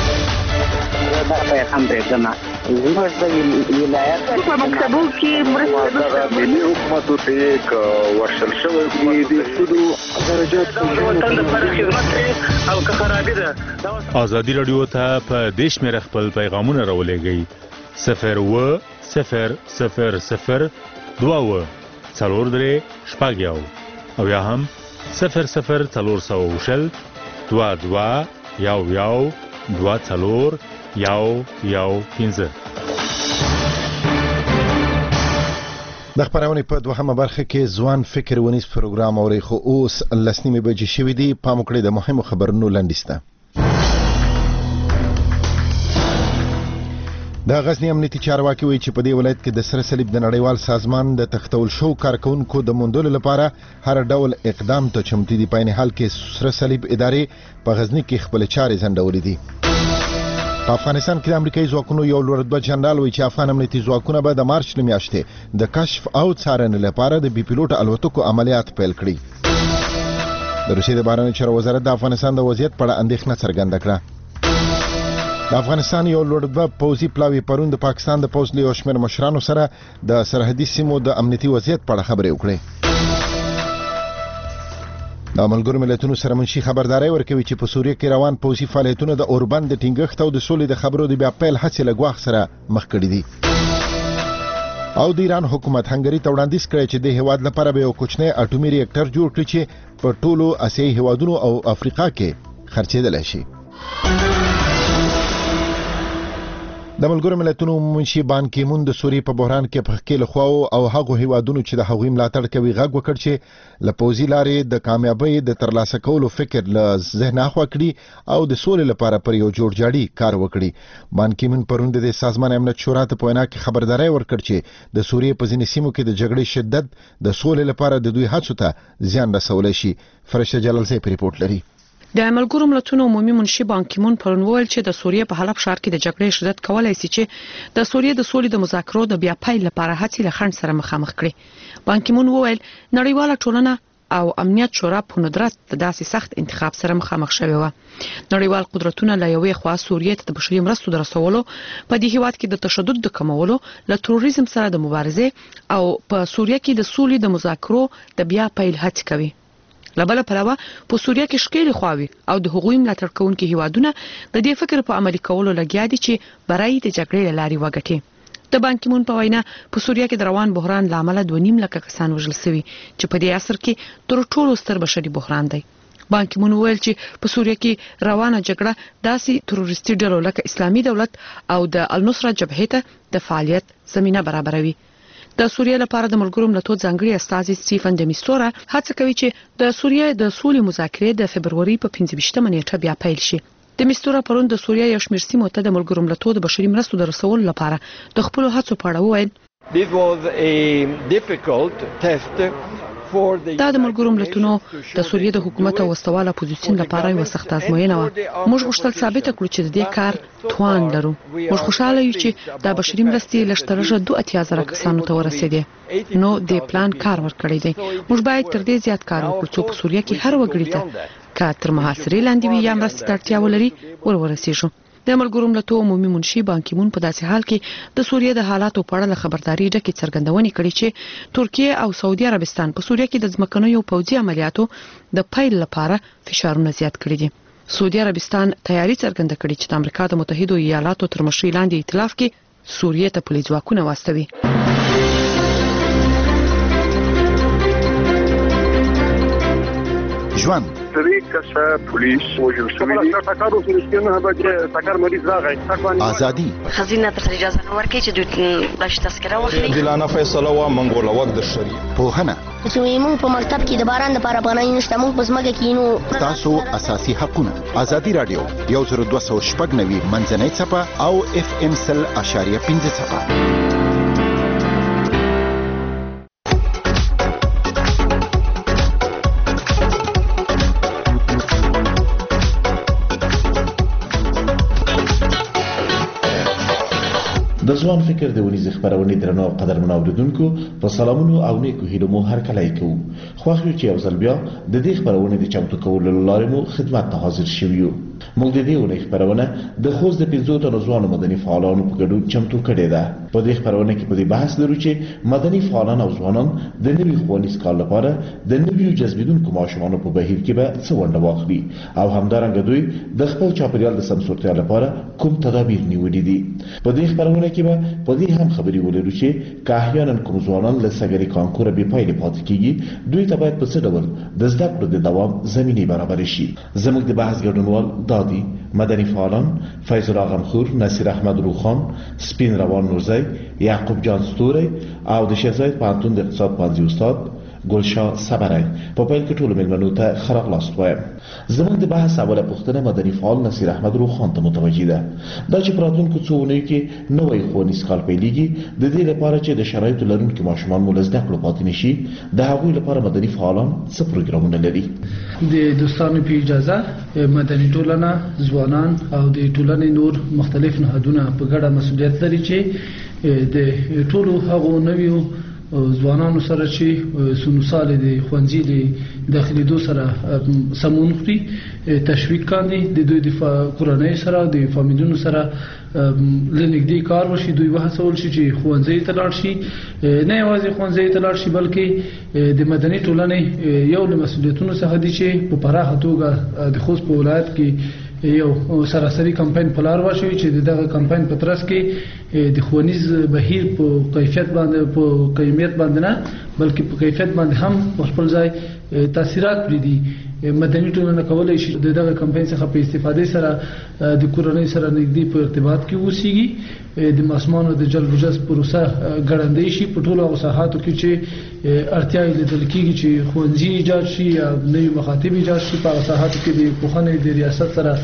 هم درځم زموږ د ولایت په مکتبو کې مرسته د ملي حکومتو ته یک ورشل شوی دی د سودو درجات د وطن لپاره خدمت او که خرابې ده. ازادي رادیو ته په دیش مې خپل پیغامونه راولېږئ صفر و صفر صفر صفر دوه و څلور درې شپږ یو او یا هم صفر صفر څلور سوه شل دوه دوه یو یو دوه څلور یو یو پنځه. د خبرونې په دوهمه برخه کې ځوان فکر ونیس پروګرام اوري خو اوس لسنیمه بجې شوې دي. پام وکړئ د مهمو خبرونو لنډیسته. د غزنی امنیتي چارواکي وایي چې په دې ولایت کې د سره صلیب د نړیوال سازمان د تختول شو کارکونکو د موندلو لپاره هر ډول اقدام ته چمتو دي. په عین حال کې سره صلیب ادارې په غزنی کې خپل چارې ځنډولې دي. په افغانستان کې د امریکایي ځواکونو یو لوړ رتبه جنرال وایي چې افغان امنیتي ځواکونه به د مارچ له میاشتې د کشف او څارنې لپاره د بي پیلوټ الوتکو عملیات پیل کړي. د روسیې د بهرنیو چارو وزارت د افغانستان د وضعیت په اړه اندېښنه څرګنده کړه. د افغانستان یو لوړ رتبه پوځي پلاوی پرون د پاکستان د پوځ له یو شمېر مشرانو سره د سرحدي سیمو د امنیتي وضعیت په اړه خبرې وکړې. د ملګرو ملتونو سره منشي خبرداري ورکوي چې په سوریه کې روان پوځي فعالیتونه د اوربند د ټینګښت او د سولې د خبرو د بیا پیل هڅې له ګواښ سره مخ کړي دي. او د ایران حکومت هنګري ته وړاندیز کړی چې د هیواد لپاره به یو کوچنی اټومي ریاکټر جوړ کړي چې په ټولو اسیایي هیوادونو او افریقا کې خرڅېدلی شي. د ملګرو ملتونو منشي بان کی مون د سوریې په بحران کې په خکیل خو او هغه هیوادونو چې د هغوی ملاتړ کوي غږ وکړ چې له پوځي لارې د کامیابی د ترلاسه کولو فکر له ذهن اخوا کړي او د سولې لپاره پر یو جوړ جاړي کار وکړي. بان کی مون پرون د سازمان امنیت شورا ته په وینا کې خبرداري ورکړ چې د سوریې په ځینې سیمو کې د جګړې شدت د سولې لپاره د دوی هڅو ته زیان رسولی شي. فرشته جلال زی ریپورت لري. د ملګرو ملتونو عمومي منشي بان کی مون پرون وویل چې د سوریې په حلب ښار کې د جګړې شدت کولای شي چې د سوریې د سولې د مذاکرو د بیا پیل لپاره هڅې له خنډ سره مخامخ کړي. بان کی مون وویل نړیواله ټولنه او امنیت شورا په ندرت د داسې سخت انتخاب سره مخامخ شوی و. نړیوال قدرتونه له یوې خوا سوریې ته د بشري مرستو د رسولو، په دې هیواد کې د تشدد د کمولو، له تروریزم سره د مبارزې او په سوریې کې د سولې د مذاکرو د بیا پیل هڅې کوي. لبل پروا په سوریه کې شکیل خواوي او د حقوقي ملاتړ کوونکو هیوادونه د دې فکر په عملي کولو لګیا دي چې برای د جګړې لاري وګټي. د بان کی مون په وینا په سوریه کې د روان بحران لامل دوه نیم لک کسان وژل شوي چې په دې عصر کې تر ټولو ستر بشري بحران دی. بان کی مون ویل چې په سوریه کې روانه جګړه داسې تروریستي ډلو لکه اسلامي دولت او د النصره جبهه ته د فعالیت زمينه برابروي. د سوریه لپاره د ملګرو ملتونو ځانګړي استازي سټیفن د میستورا هڅه کوي چې د سوریه د سولې مذاکرې د فبرवरी په پنځه ویشتمه نیټه بیا پیل شي. د میستورا پرون د سوریه یو شمېر سیمو ته د ملګرو ملتونو د بشري مرستو د رسولو لپاره د خپل هڅو په اړه وویل. This was a difficult test. دا د ملګرو ملتونو د سوریه د حکومت او واستواله اپوزیسیون لپاره یو سخت ازموینه و. موږ غوښتل ثابت کړو چې د دې کار توان لرو. موږ خوشاله یو چې د بشري مرستې لشترجه دوه اتیا زره کسانو ته ورسېدي. نو د پلان کار ورکړی دی. موږ باید تر دې زیات کار وکړو چې په سوریه کې هر وګړي ته که تر محاصرې لاندې وي یا مرستې ته اړتیا ولري ور ورسېږو. د ملګرو ملتونو عمومي منشي بان کی مون په داسې حال کې د سوریه د حالاتو په اړه خبرداري ډکې څرګندونې کړې چې ترکیه او سعودي عربستان په سوریه کې د ځمکنیو پوځي عملیاتو د پیل لپاره فشارونه زیات کړي دي. سعودي عربستان تیاری څرګنده کړې چې د امریکا د متحده ایالاتو تر مشرۍ لاندې ائتلاف کې سوریه ته پولیس ځواکونه واستوي. ژوند درې کسه پولیس وژل شوي دي. ټکر وسو نه به ټکر مریض راغی. ازادي خزینه ته اجازه نه ورکړي چې دوی د تذکره واخلي. جلانه فیصله وا منګول وخت د شری په هنه چې موږ په مکتب کې د باران لپاره پناه نشته، موږ په ځمکه کې نو. تاسو اساسي حقونه ازادي رادیو یو زر دوه سوه شپږ نوي منځنۍ څپه او اف ام سل اشاریه پنځه څپه. د ځوان فکر د ونیز خبرونه درنو قدرمن اوریدونکو په سلامونو او نیکو هیلو مو هر کله یو خو خو چې یو ځل بیا د دې خبرونه د چمتو کولو لپاره مو خدمت ته حاضر شویو. موږ د دې ونې خبرونه د خوځ د پنځو تنو ځوانو مدني فعالانو په ګډون چمتو کړې ده. په دې خبرونه کې په دې بحث لرو چې مدني فعالان او ځوانان د نوي ښوونیز کال لپاره د نویو جذبیدونکو ماشومانو په بهیر کې به څه ونډه واخلي او همدارنګه دوی د خپل چاپیریال د سمسورتیا لپاره کوم تدابیر نیولي دي. په دې خبرونه کې به په دې هم خبرې ولرو چې که احیانا کوم ځوانان له سګري کانکور به پایلې پاتې کیږي دوی ته باید په څه ډول د زده کړو د دوام زمینه برابر شي. زموږ د بحث ګډونوال دادی مدني فعالان فیض الله غمخور، نصیر احمد روخان، سپین روان نورزی، یعقوب جان ستوری او د شیخ زاید پوهنتون د اقتصاد پوهنځي استاد ګلشاه صبرای په پیل کې ټول مېلمنو ته ښه راغلاست وایم. زموږ د بحث اوله پوښتنه مدني فعال نصیر احمد روخان ته متوجه ده. دا چې په راتلونکو څو اونیو کې نوی ښوونیز کال پیلېږي د دې لپاره چې د شرایطو لرونکي ماشومان مو له زده کړو پاتې نه شي د هغوی لپاره مدني فعالان څه پروګرامونه لري؟ د دوستانو په اجازه مدني ټولنه، ځوانان او د ټولنې نور مختلف نهادونه په ګډه مسؤلیت لري چې د ټولو هغو نویو ځوانانو سره چې سونو سال د ښوونځي د داخليدو سره سمون خوري تشویق کاندي د دوی د کورنۍ سره د فامیلونو سره لنګدي کار وشي. دوی وهڅول شي چې ښوونځي ته لاړ شي، نه یوازې ښوونځي ته لاړ شي بلکې د مدني ټولنې یو له مسؤلیتونو څخه دي چې په پراخه توګه د خوست په ولایت کې یو سراسري کمپاین په لار واچوي چې دغه کمپاین په ترڅ کې د ښوونیز بهیر په کیفیت باندې په کمیت باندې نه بلکې په کیفیت باندې هم خپل ځای تاثیرات پریدي. مدني ټولنه کولای شي دغه کمپاین څخه په استفادې سره د کورنۍ سره نږدې په ارتباط کې اوسېږي، د ماشومانو د جلب و جذب پروسه ګړندۍ شي په ټولو هغو ساحاتو کې چې اړتیا یې لیدل کېږي چې ښوونځي ایجاد شي یا نوي مخاطب ایجاد شي. په هغه ساحاتو کې د پوهنې د ریاست سره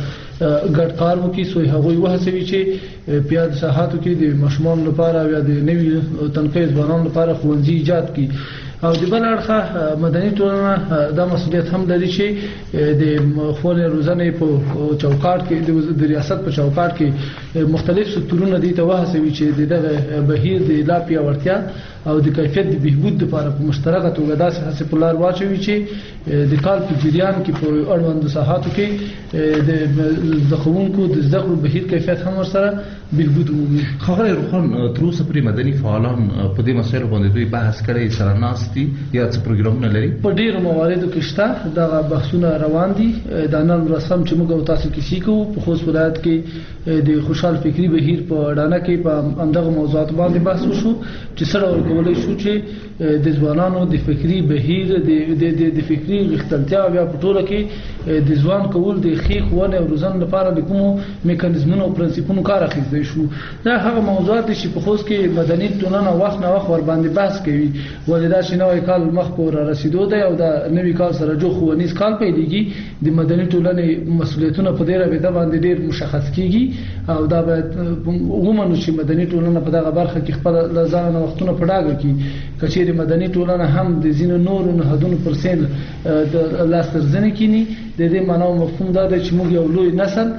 ګډ کار وکړي څو هغوی وهڅوي چې په یاد ساحاتو کې د ماشومانو لپاره یا د نوي تنقیه ځوانانو لپاره ښوونځي ایجاد کړي. او د بل اړخه مدني ټولنه دا مسؤلیت هم لري چې د ښوونې روزنې په چوکاټ کې د ریاست په چوکاټ کې مختلف سکتورونه دي ته وهڅوي چې دغه بهیر د لا پیاوړتیا او د کیفیت د بهبود لپاره په مشترکه توګه داسې هڅې په لار واچوي چې د کال په جریان کې په اړوندو ساحاتو کې د زده کوونکو د زده کړو بهیر کیفیت هم ورسره بهبود ومومي. خبره روخان تر اوسه پرې مدني فعالان په دې مسایلو باندې دوی بحث کړی سره ناستي یا څه پروګرامونه لري؟ په ډیرو مواردو کې شته دغه بحثونه روان دي. د نن رسم چې موږ تاسو کې سیکو په خوست ولایت کې د خوشحال فکری بهیر په اډانه کې په همدغه موضوعات باندې بحث وشو چې سره ورکولای شو چې د ځوانانو د فکری بهیر د د د فکری غښتلتیا بیا په ټوله کې د ځوان کول د خې ښوونې او روزنې لپاره د کومو میکانیزمونو او پرنسپونو کار اخیستل شو. دا هغه موضوعات چې په خوست کې مدني ټولنه وخت نه وخت ور باندې بحث کوي. ولدا چې نوې کال مخ په رسیدو دی او دا نوې کال سره جو ښوونیز کال پیلېږي د مدني ټولنې مسؤلیتونه په دې رابطه باندې ډېر مشخص کیږي او دا باید ومنو چې مدني ټولنه په دغه برخه کې خپل ځان او وختونه په ډاګه کې کچېرې مدني ټولنه هم د ځینو نورو نهادونو پر سیل د لاس ترځنې کینی. د دې معنا او مفهوم دا دی چې موږ یو لوی نسل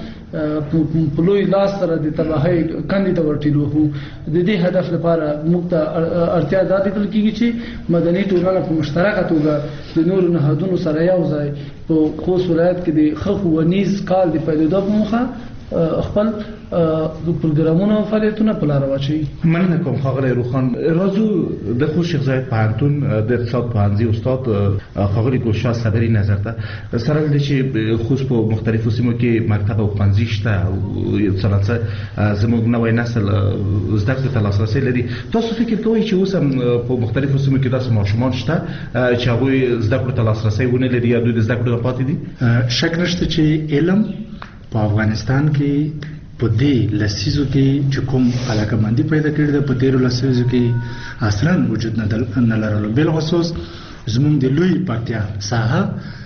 په لوی لاس سره د تباهۍ کندې ته ورټیدو. خو د دې هدف لپاره موږ ته اړتیا دا لیدل کېږي چې مدني ټولنه په مشترکه توګه د نورو نهادونو سره یو ځای په خوست ولایت کې د ښه ښوونیز کال د پیلېدو په موخه خپل پروګرامونه او فعالیتونه په لار واچوي. مننه کوم ښاغلی روخان. راځو د خوست شیخ زاید پوهنتون د اقتصاد پوهنځي استاد ښاغلي ګلشاه صبري نظر ته سره د چې خوست په مختلفو سیمو کې مکتب او ښوونځي شته او څلته زموږ نوی نسل زده کړې ته لاسرسی لري. تاسو فکر کوئ چې اوس هم په مختلفو سیمو کې داسې ماشومان شته چې هغوی زده کړو ته لاسرسی ونه لري یا دوی د زده کړو نه پاتې دي؟ شک نشته چې علم په افغانستان کې په دې لسیزو کې چې کوم علاقمندي پیدا کړې ده په تیرو لسیزو کې اصلا وجود نه لرلو. بل خصوص زمونږ د لوی پکتیا ساحه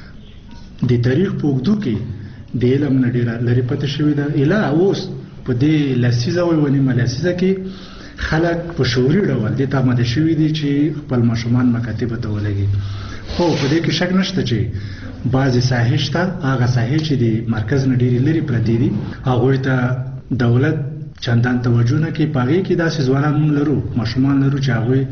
د تاریخ په اوږدو کې د علم نه ډېره لرې پاتې شوې ده. اله اوس په دې لسیزه او نیمه لسیزه کې خلک په شعوري ډول دې ته آماده شوي دي چې خپل ماشومان مکاتبو ته ولګي. خو په دې کې شک نشته چې بعضې ساحې شته، هغه ساحې چې د مرکز نه ډېرې لرې پرتې دي، هغوی ته دولت چندان توجه نه کوي. په هغې کې داسې ځوانان موږ لرو، ماشومان لرو چې هغوی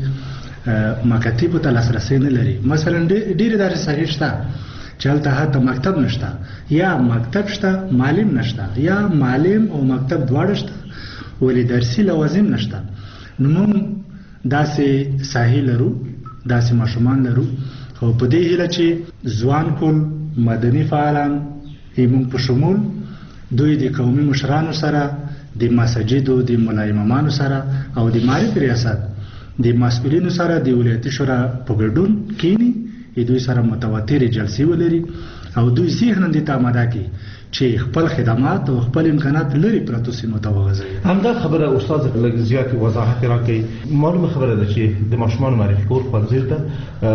مکاتبو ته لاسرسی نه لري. مثلا ډېرې داسې ساحې شته چې هلته حتی مکتب نشته، یا مکتب شته معلم نشته، یا معلم او مکتب دواړه شته ولې درسي لوازم نشته. نو موږ داسې ساحې لرو، داسې ماشومان لرو. او په دې هیله چې ځوان کول مدني فعالان یې په شمول دوی د قومي مشرانو سره، د مساجدو د ملا امامانو سره او د معارف ریاست د مسؤلینو سره د ولایتي شورا په ګډون کینی، دوی سره متواتر جلسې ولري او دوی ذهناً دې ته آماده کړي چې خپل خدمات او خپل امکانات لري پرتو سیمو ته وغځوي. همدا خبره استاد لږ زیات وضاحت راکړي. معلومه خبره ده چې د ماشومان معرفي کول ښوونځیو ته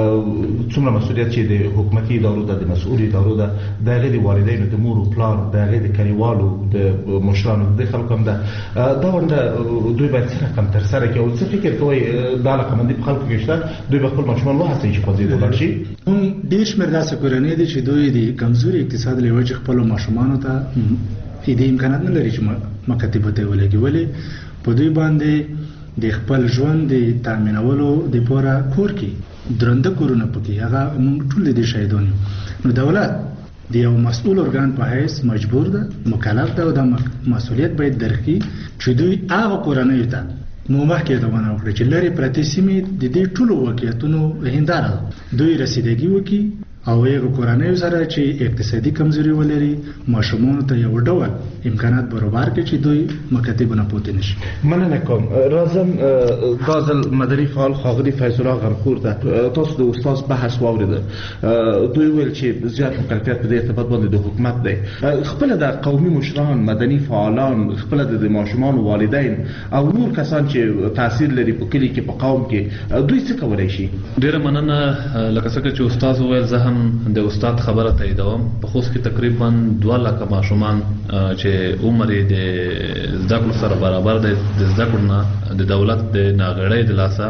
څومره مسؤلیت چې د حکومتي ادارو ده، د مسؤلي ادارو ده، د هغې د والدینو، د مور او پلار، د هغې د کلیوالو، د مشرانو، د خلکو هم ده. دا ونډه دوی باید څه رقم ترسره کړي او څه فکر کوئ دا علاقمندي په خلکو کې شته دوی به خپل ماشومان وهڅوي چې ښوونځیو ته ولاړ شي؟ ډېر شمېر داسې کورنۍ دي چې دوی د کمزوري اقتصاد له وجې خپلو ماشومانو ته دې امکانات نه لري چې مکاتبو ته ولګي. ولې په دوی باندې د خپل ژوند د تامینولو دپاره کور کې درنده کورونه پکې، هغه موږ ټول د دې شاهدان یو. نو دولت د یو مسؤل ارګان په حیث مجبور ده، مکلف ده او دا مسؤلیت باید درکړي چې دوی هغه کورنیو ته نو مخکې ادونه وکړي چې لرې پرتې سیمې د دې ټولو واقعیتونو هنداره دوی رسیدګي وکړي او یو کورنۍ سره چې اقتصادي کمزوري ولري ماشومان ته یو ډول امکانات برابر کړي چې دوی مکاتب نه پوتې نشي. مننه کوم. راځم غازل مدني فعال خاغلی فیض الله غمخور ته تاسو د استاد بحث واوریده. دوی ویل چې زیات مکلفیت په دې ارتباط باندې د حکومت دی. خپل د قومي مشران، مدني فعالان، خپل د ماشومان والدین او نور کسان چې تاثیر لري په کلی کې په قوم کې دوی څه کولای شي؟ ډیره مننه. لکه څنګه چې استاد وویل زه هم د استاد خبره تاییدوم. په خوست کې تقریبا دوه لکه ماشومان چې عمر یې د زده کړو سره برابر دی، د زده کړو نه د دولت د ناغړۍ د لاسه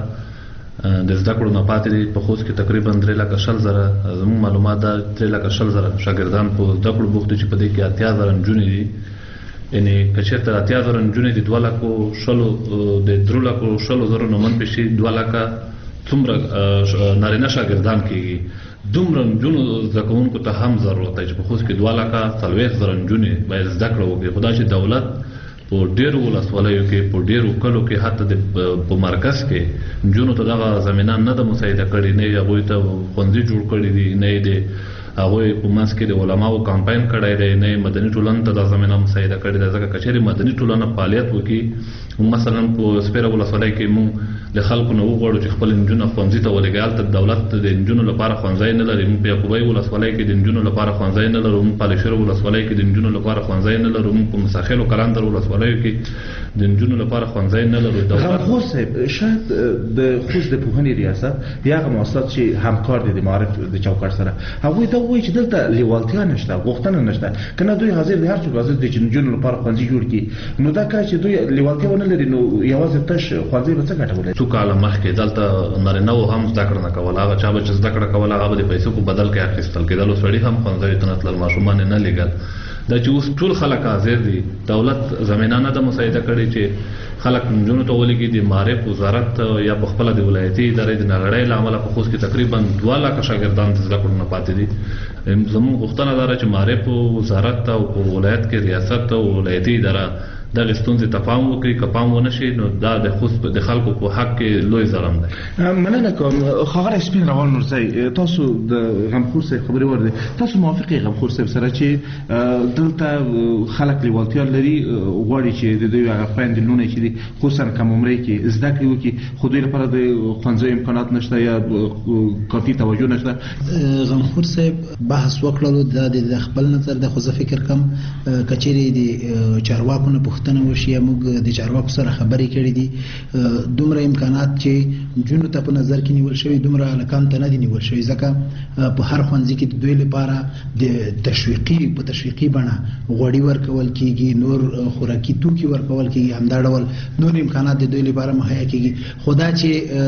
د زده کړو نه پاتې دي. په خوست کې تقریبا درې لکه شل زره زموږ معلومات ده درې لکه شل زره شاګردان په زده کړو بوخت دي چې په دې کې اتیا زره نجونې دي. یعنې که چېرته اتیا زره نجونې د دوه لکو شلو د درو لکو شلو زرو نه منفي شي دوه لکه څومره نارینه شاګردان کېږي. دومره نجونو زده کوونکو ته هم ضرورت دی چې په خوست کې دوه لکه څلوېښت زره نجونې باید زده کړه وکړي. خو دا چې دولت په ډېرو ولسوالیو کې په ډېرو کلو کې حتی د په مرکز کې نجونو ته دغه زمینه نه ده مساعده کړې، نه یې هغوی ته ښوونځي جوړ کړي دي، نه یې د هغوی په منځ کې د علماو کمپاین کړی دی، نه یې مدني ټولنې ته دا زمینه مساعده کړې ده. ځکه که چېرې مدني ټولنه فعالیت وکړي، مثلا په سپیره ولسوالۍ کې موږ د خلکو نه وغواړو چې خپل نجونه ښوونځي ته ولېږي. هلته دولت د نجونو لپاره ښوونځی نه لري. موږ په یعقوبۍ ولسوالۍ کې د نجونو لپاره ښوونځی نه لرو. موږ په علیشیر ولسوالۍ کې د نجونو لپاره ښوونځی نه لرو. موږ په مساخیل او کلندر ولسوالیو کې د نجونو لپاره ښوونځی نه لرو. غمخور صاحب، شاید د خوست د پوهنې ریاست یا هغه مؤسسات چې همکار دي د معارف د چوکاټ سره هغوی دا وایي چې دلته لیوالتیا نشته، غوښتنه نشته. که نه دوی حاضر دي هر څوک حاضر دي چې نجونو لپاره ښوونځي جوړ کړي، نو دا کار چې دوی لیوالتیا ونه لري نو یوازې تش ښوونځی به څه ګټه ولري؟ څو کاله مخکې دلته نارینه‌و هم زده کړه نه کوله. هغه چا به چې زده کړه کوله هغه به د پیسو په بدل کې اخیستل کېدل. سړي هم ښوونځیو ته نه تلل، ماشومان یې نه لېږل. دا چې اوس ټول خلک حاضر دي، دولت زمینه نه ده مساعده کړې چې خلک نجونو ته ولېږي. د معارف وزارت یا په خپله د ولایتي ادارې د ناغړۍ له امله په خوست کې تقریبا دوه لکه شاګردان د زده کړو نه پاتې دي. زموږ غوښتنه دا ده چې معارف وزارت او په ولایت کې ریاست او ولایتي اداره دغه ستونزې ته پام وکړي. که پام ونه شي نو دا د خوست د خلکو په حق کې لوی ظلم دی. مننه کوم. ښاغلی سپین روان نورزی، تاسو د غمخور صاحب خبرې واورېدې. تاسو موافق یې غمخور صاحب سره چې دلته خلک لیوالتیا لري، غواړي چې د دوی هغه خویندې لوڼې چې دي خصوصا کم عمرۍ کې زده کړې وکړي، خو دوی لپاره د ښوونځیو امکانات نشته یا کافي توجه نشته؟ غمخور صاحب بحث وکړلو، دا د خپل نظر ده، خو زه فکر کوم که چېرې د چارواکو نه پوښتنه وشي یا موږ د چارواکو سره خبرې کړې دي دومره امکانات چې جنونو ته په نظر کې نیول شوی دومره هلکانو ته نه دي نیول شوی ځکه په هر ښوونځي کې د دوی لپاره د تشویقي په تشویقي بڼه غوړي ورکول کېږي، نور خوراکي توکي ورکول کېږي، همدا ډول نور امکانات د دوی لپاره مهیا کېږي. خو دا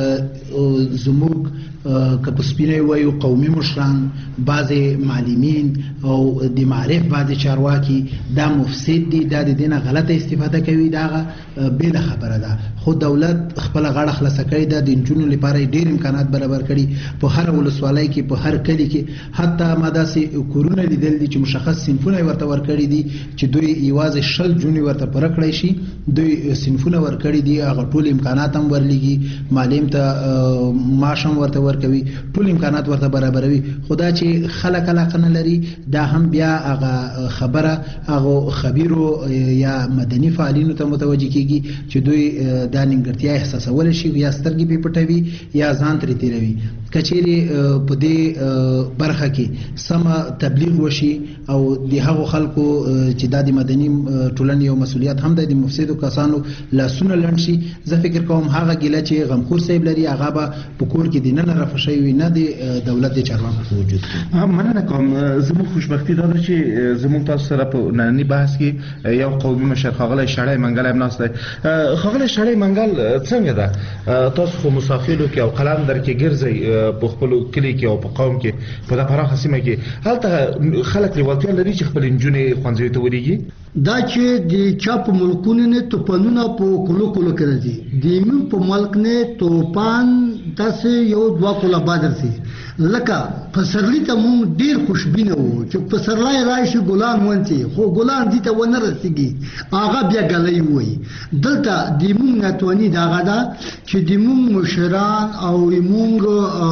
چې زموږ که په سپینه وایو قومي مشران، بعضې معلمین او د معرف بعضې چارواکي دا مفسد دي، دا د دې نه غلطه استفاده کوي، دا هغه بېله خبره ده. خو دولت خپله غاړه خلاصه کړې ده، د نجونو لپاره یې ډېر امکانات برابر کړي په هر ولسوالۍ کې، په هر کلي کې. حتی ما داسې کورونه لیدل دي چې مشخص صنفونه یې ورته ورکړي دي چې دوی یوازې شل جونې ورته پوره کړی شي، دوی صنفونه ورکړي دي، هغه ټول امکانات هم ورلیږي، معلم ته معاش هم ورته ورکوي، ټول امکانات ورته برابروي. خو دا چې خلک علاقه نه لري دا هم بیا هغه خبره هغه خبیرو یا مدني فعالینو ته متوجه کیږي چې دوی دا نیمګړتیا احساسولی شي، یا سترګې پې پټوي یا ځان ترې تېروي. که چیرې په دې برخه کې سمه تبلیغ وشي او د هغو خلکو چې دا د مدني ټولنې یو مسؤلیت هم دی د مفسدو کسانو لاسونه لنډ شي، زه فکر کوم هغه ګیله چې غمخور صاحب لري هغه به په کور کې دننه رفع شوی وي، نه د دولت د چارواکو په وجود کې. مننه کوم. زموږ خوشبختي دا ده چې زموږ تاسو سره په ننني بحث کې یو قومي مشر ښاغلی شړی منګل هم ناست دی. ښاغلی شړی منګل، څنګه ده تاسو خو مسافلو کې او قلندر کې ګرځئ په خپلو کلي کې او په قوم کې په دا پراخه سیمه کې، هلته خلک لیوالتیا لري چې خپلې نجونې ښوونځیو ته ولېږي؟ دا چې د چا په ملکونو نه توپانونه په کلو کلو کې راځي، د موږ په ملک نه توپان داسې یو دوه کله بعد راځي. لکه پسرلی ته مونږ ډیر خوشبینه وو چې پسرلی راشي ګلان ونڅي، خو ګلان دې ته ونه رسېږي، هغه بیا ګلی وایي. دلته د مونږ ناتواني دا هغه ده چې د مونږ مشران او مونږ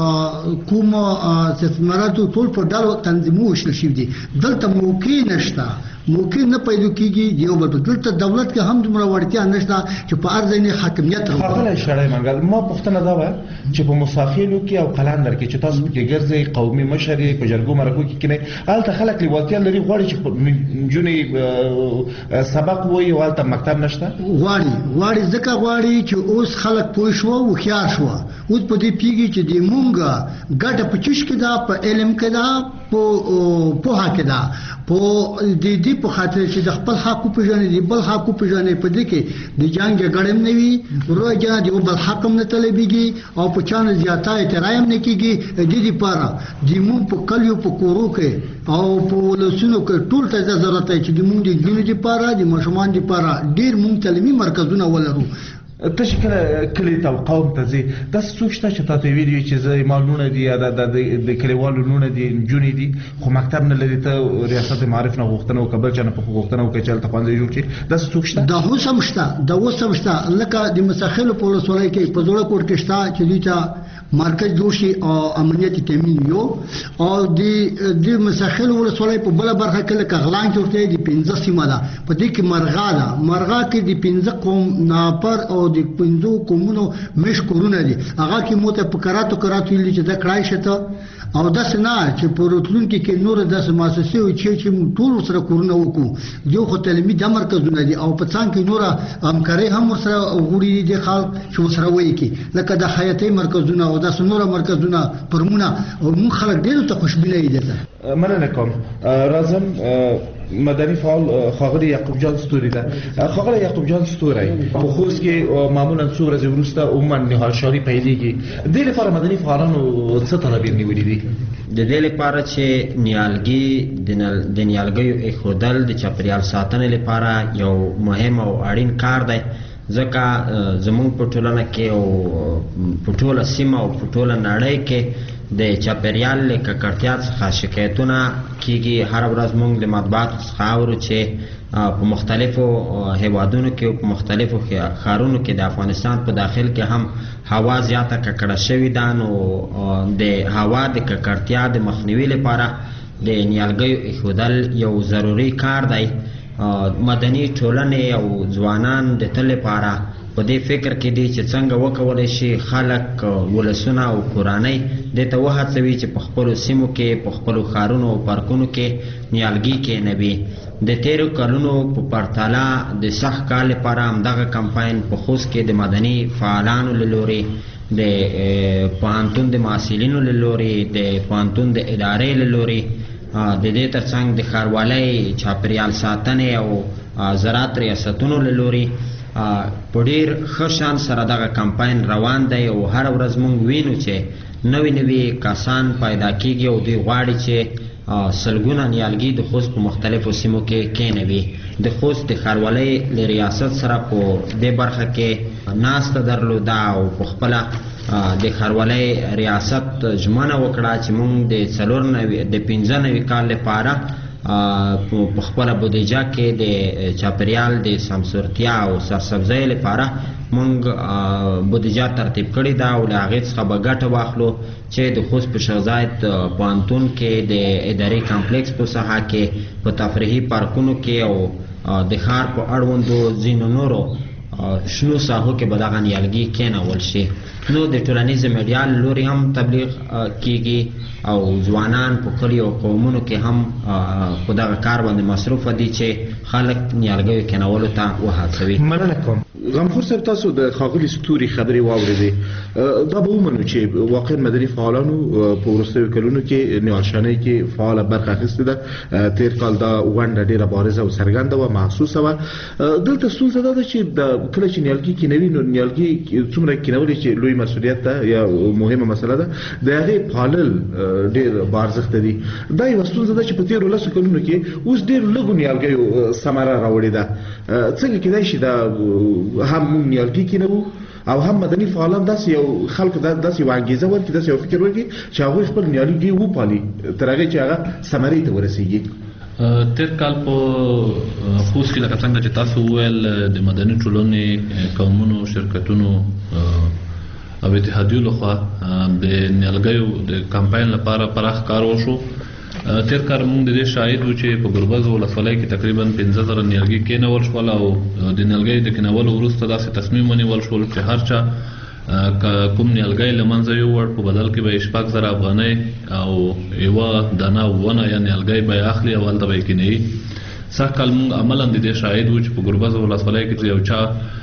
کوم استثماراتو ټول په ډلو تنظیمو وشل شوي دي. دلته موقع نشته، موقع نه پیدا کیږي. یو بل دلته دولت کې هم دومره وړتیا نشته چې په هر ځای نه حاکمیت راوړي. ښاغلی شړی منګل، ما پوښتنه دا وه چې په مسافلو کې او قلندر کې چې تاسو پکې ګرځئ، قومي مشر یې په جرګو مرکو کې کینئ، هلته خلک لیوالتیا لري، غواړي چې نجونې سبق ووایي او هلته مکتب نشته؟ غواړي غواړي ځکه غواړي چې اوس خلک پوه شوه، هوښیار شوه، اوس په دې پوهېږي چې د مونږ ګټه په چش کې ده، په علم کې ده، په پوهه کې ده، په دې دې په خاطر چې د خپل حق وپېژني، د بل حق وپېژني. په دې کې د جنګ جګړې هم نه وي، روژه د یو بل حق هم نه طلبېږي او په چا نه زیاته اعتراض هم نه کېږي. د دې دپاره زموږ په کلیو په کورو کې او په ولسونو کې ټول ته ضرورت دی چې زموږ د نجونو دپاره، د ماشومانو دپاره ډېر مونږ تعلیمي مرکزونه ولرو. ته چې کله کلي ته او قوم ته ځې، داسې څوک شته چې تا ته ویلي وي چې زما لوڼه دي یا د کلیوالو لوڼه دي، نجونې دي، خو مکتب نه لري، ته ریاست معارف نه غوښتنه وکړه، بل چا نه غوښتنه وکړه چې هلته ښوونځی جوړ کړي؟ داسې څوک شته؟ دا اوس هم شته، دا اوس هم شته. لکه د مساخلو په ولسوالۍ کې په زوړه کوټ کې شته چې دوی ته مرکز جوړ شي او امنیت تامین یو، او د د مساخلو ولسوالۍ په بله برخه کې لکه غلان کې ورته د پنځه سیمه ده، په دې کې مرغا ده. مرغا کې د پنځه قوم ناپر او د پنځو قومونو مش کورونه دي، هغه کې مو ته په کراتو کراتو ویلي چې دا کړای شته. او داسې نه چې په راتلونکي کې نور داسې مؤسسې وي چې چې موږ ټول سره کورونه وکړو. یو خو تعلیمي دا مرکزونه دي او په څنګ کې نوره همکارۍ هم ورسره غوړي دي خلک چې ورسره وایي کې، لکه د حیاتي مرکزونه او داسې نوره مرکزونه پرمونه، او موږ خلک ډېرو ته خوشبینه دي. مننه کوم. راځم مدني فعال ښاغلی یعقوب جان ستوري ده. ښاغلی یعقوب جان ستوري، په خوست کې معمولا څو ورځې وروسته عموما نهالشاري پیلېږي. دې لپاره مدني فعالانو څه تدابیر نیولي دي؟ د دې لپاره چې نیالګي د نیالګیو ایښودل د چاپیریال ساتنې لپاره یو مهم او اړین کار دی، ځکه زموږ په ټولنه کې او په ټوله سیمه او په ټوله نړۍ کې د چاپیریال له ککړتیا څخه شکایتونه کیږي. هر ورځ موږ د مطبوعاتو څخه اورو چې په مختلفو هیوادونو کې او په مختلفو ښارونو کې د افغانستان په داخل کې هم هوا زیاته ککړه شوې ده. نو د هوا د ککړتیا د مخنیوي لپاره د نیالګیو ایښودل یو ضروري کار دی. مدني ټولنې او ځوانان د تل لپاره په دې فکر کې دي چې څنګه وکولای شي خلک، ولسونه او کورنۍ دې ته وهڅوي چې په خپلو سیمو کې، په خپلو ښارونو او پارکونو کې نیالګي کېنوي. د تیرو کلونو په پرتله د سخت کار لپاره همدغه کمپاین په خوست کې د مدني فعالانو له لوري، د پوهنتون د محصلینو له لوري، د پوهنتون د ادارې له لوري، د دې ترڅنګ د ښاروالۍ چاپیریال ساتنې او زراعت ریاستونو له لوري په ډېر ښه شان سره دغه کمپاین روان دی او هره ورځ موږ وینو چې نوي نوي کسان پیدا کېږي او دوی غواړي چې سلګونه نیالګي د خوست په مختلفو سیمو کې کېنوي. د خوست د ښاروالۍ له ریاست سره په دې برخه کې ناسته درلوده او په خپله د ښاروالۍ ریاست ژمنه وکړه چې موږ د څلور نوي د پنځه نوي کال لپاره په خپله بودیجه کې د چاپیریال د سمسورتیا او سرسبزۍ لپاره موږ بودیجه ترتیب کړې ده او له هغې څخه به ګټه واخلو چې د خوست په شیخ زاید پوهنتون کې د اداري کمپلیکس په ساحه کې په تفریحي پارکونو کې او د ښار په اړوندو ځینو نورو شنو ساحو کې به دغه نیالګي کېنول شي. نو د ټولنیز میډیا له لوري هم تبلیغ کیږي او ځوانان په کلیو او قومونو کې هم په دغه کار باندې مصروفه دي چې خلک نیالګیو کېنولو ته وهڅوي. مننه کوم. غمخور صاحب، تاسو د ښاغلي ستوري خبرې واورېدې. دا به ومنو چې واقعا مدني فعالانو په وروستیو کلونو کې نیالشانۍ کې فعاله برخه اخیستې ده. تېر کال دا ونډه ډېره بارزه او څرګنده وه، محسوسه وه. دلته ستونزه دا ده چې کله چې نیالګي کېنوي نو نیالګي څومره کېنولې چې لوی مسؤلیت ده یا مهمه مسله ده، د هغې پالل ډېر بارزښته دي. دا یوه ستونزه ده چې په تېرو لسو کلونو کې اوس ډېر لږو نیالګیو ثمره راوړې ده. څنګه کېدای شي دا هم موږ نیالګي کېنوو او هم مدني فعالان داسې یو خلکو داسې یوه انګېزه ورکړي، داسې یو فکر ورکړي چې هغوی خپل نیالګي وپالي تر هغې چې هغه ثمرې ته ورسېږي. تېر کال په خوست کې لکه څنګه چې تاسو وویل د مدني ټولنې قومونو شرکتونو او اتحادیو لخوا د نیالګیو د کمپاین لپاره پراخ کار وشو. تېر کال موږ د دې شاهد وو چې په ګربز ولسوالۍ کې تقریبا پنځه زره نیالګي کېنول شول او د نیالګیو د کېنولو وروسته داسې تصمیم ونیول شول چې هر چا کوم نیالګی له منځه یووړ په بدل کې به یې شپږ زره افغانۍ او یوه دانه ونه یا نیالګی به یې اخلي او هلته به یې کېنوي. سږ کال موږ عملا د دې شاهد وو چې په ګربز ولسوالۍ کې یو چا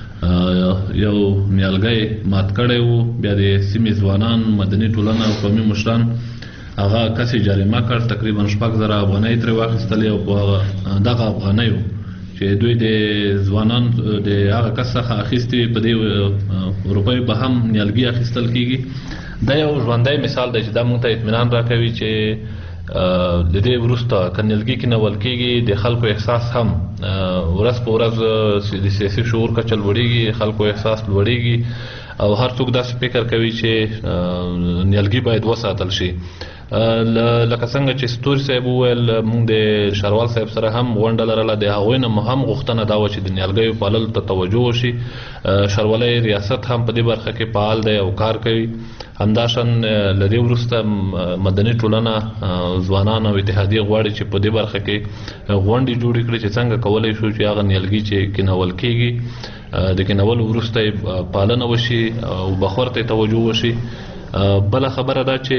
یو نیالګی مات کړی وو، بیا د سیمې ځوانان، مدني ټولنه او قومي مشران هغه کس یې جریمه کړ، تقریبا شپږ زره افغانۍ ترې واخیستلې او په دغه افغانیو چې دوی د ځوانان د هغه کس څخه اخیستې په دې روپیو به هم نیالګي اخیستل کېږي. دا یو ژوندی مثال دی چې دا موږ ته اطمینان راکوي چې د دې وروسته که نیالګي کېنول کېږي د خلکو احساس هم ورځ په ورځ د سیاسي شعور کچه لوړېږي، خلکو احساس لوړېږي او هر څوک داسې فکر کوي چې نیالګي باید وساتل شي. لکه څنګه چې ستوري صاحب وویل، موږ د شاروال صاحب سره هم غونډه لرله، د هغوی نه هم غوښتنه دا وه چې د نیالګیو پاللو ته توجه وشي. شاروالۍ ریاست هم په دې برخه کې فعال دی او کار کوي. همداشان له دې وروسته مدني ټولنه، ځوانان او اتحادیې غواړي چې په دې برخه کې غونډې جوړې کړي چې څنګه کولی شو چې هغه نیالګي چې کېنول کېږي د کېنولو وروسته یې پالنه وشي او بخور ته توجه وشي. بله خبره دا چې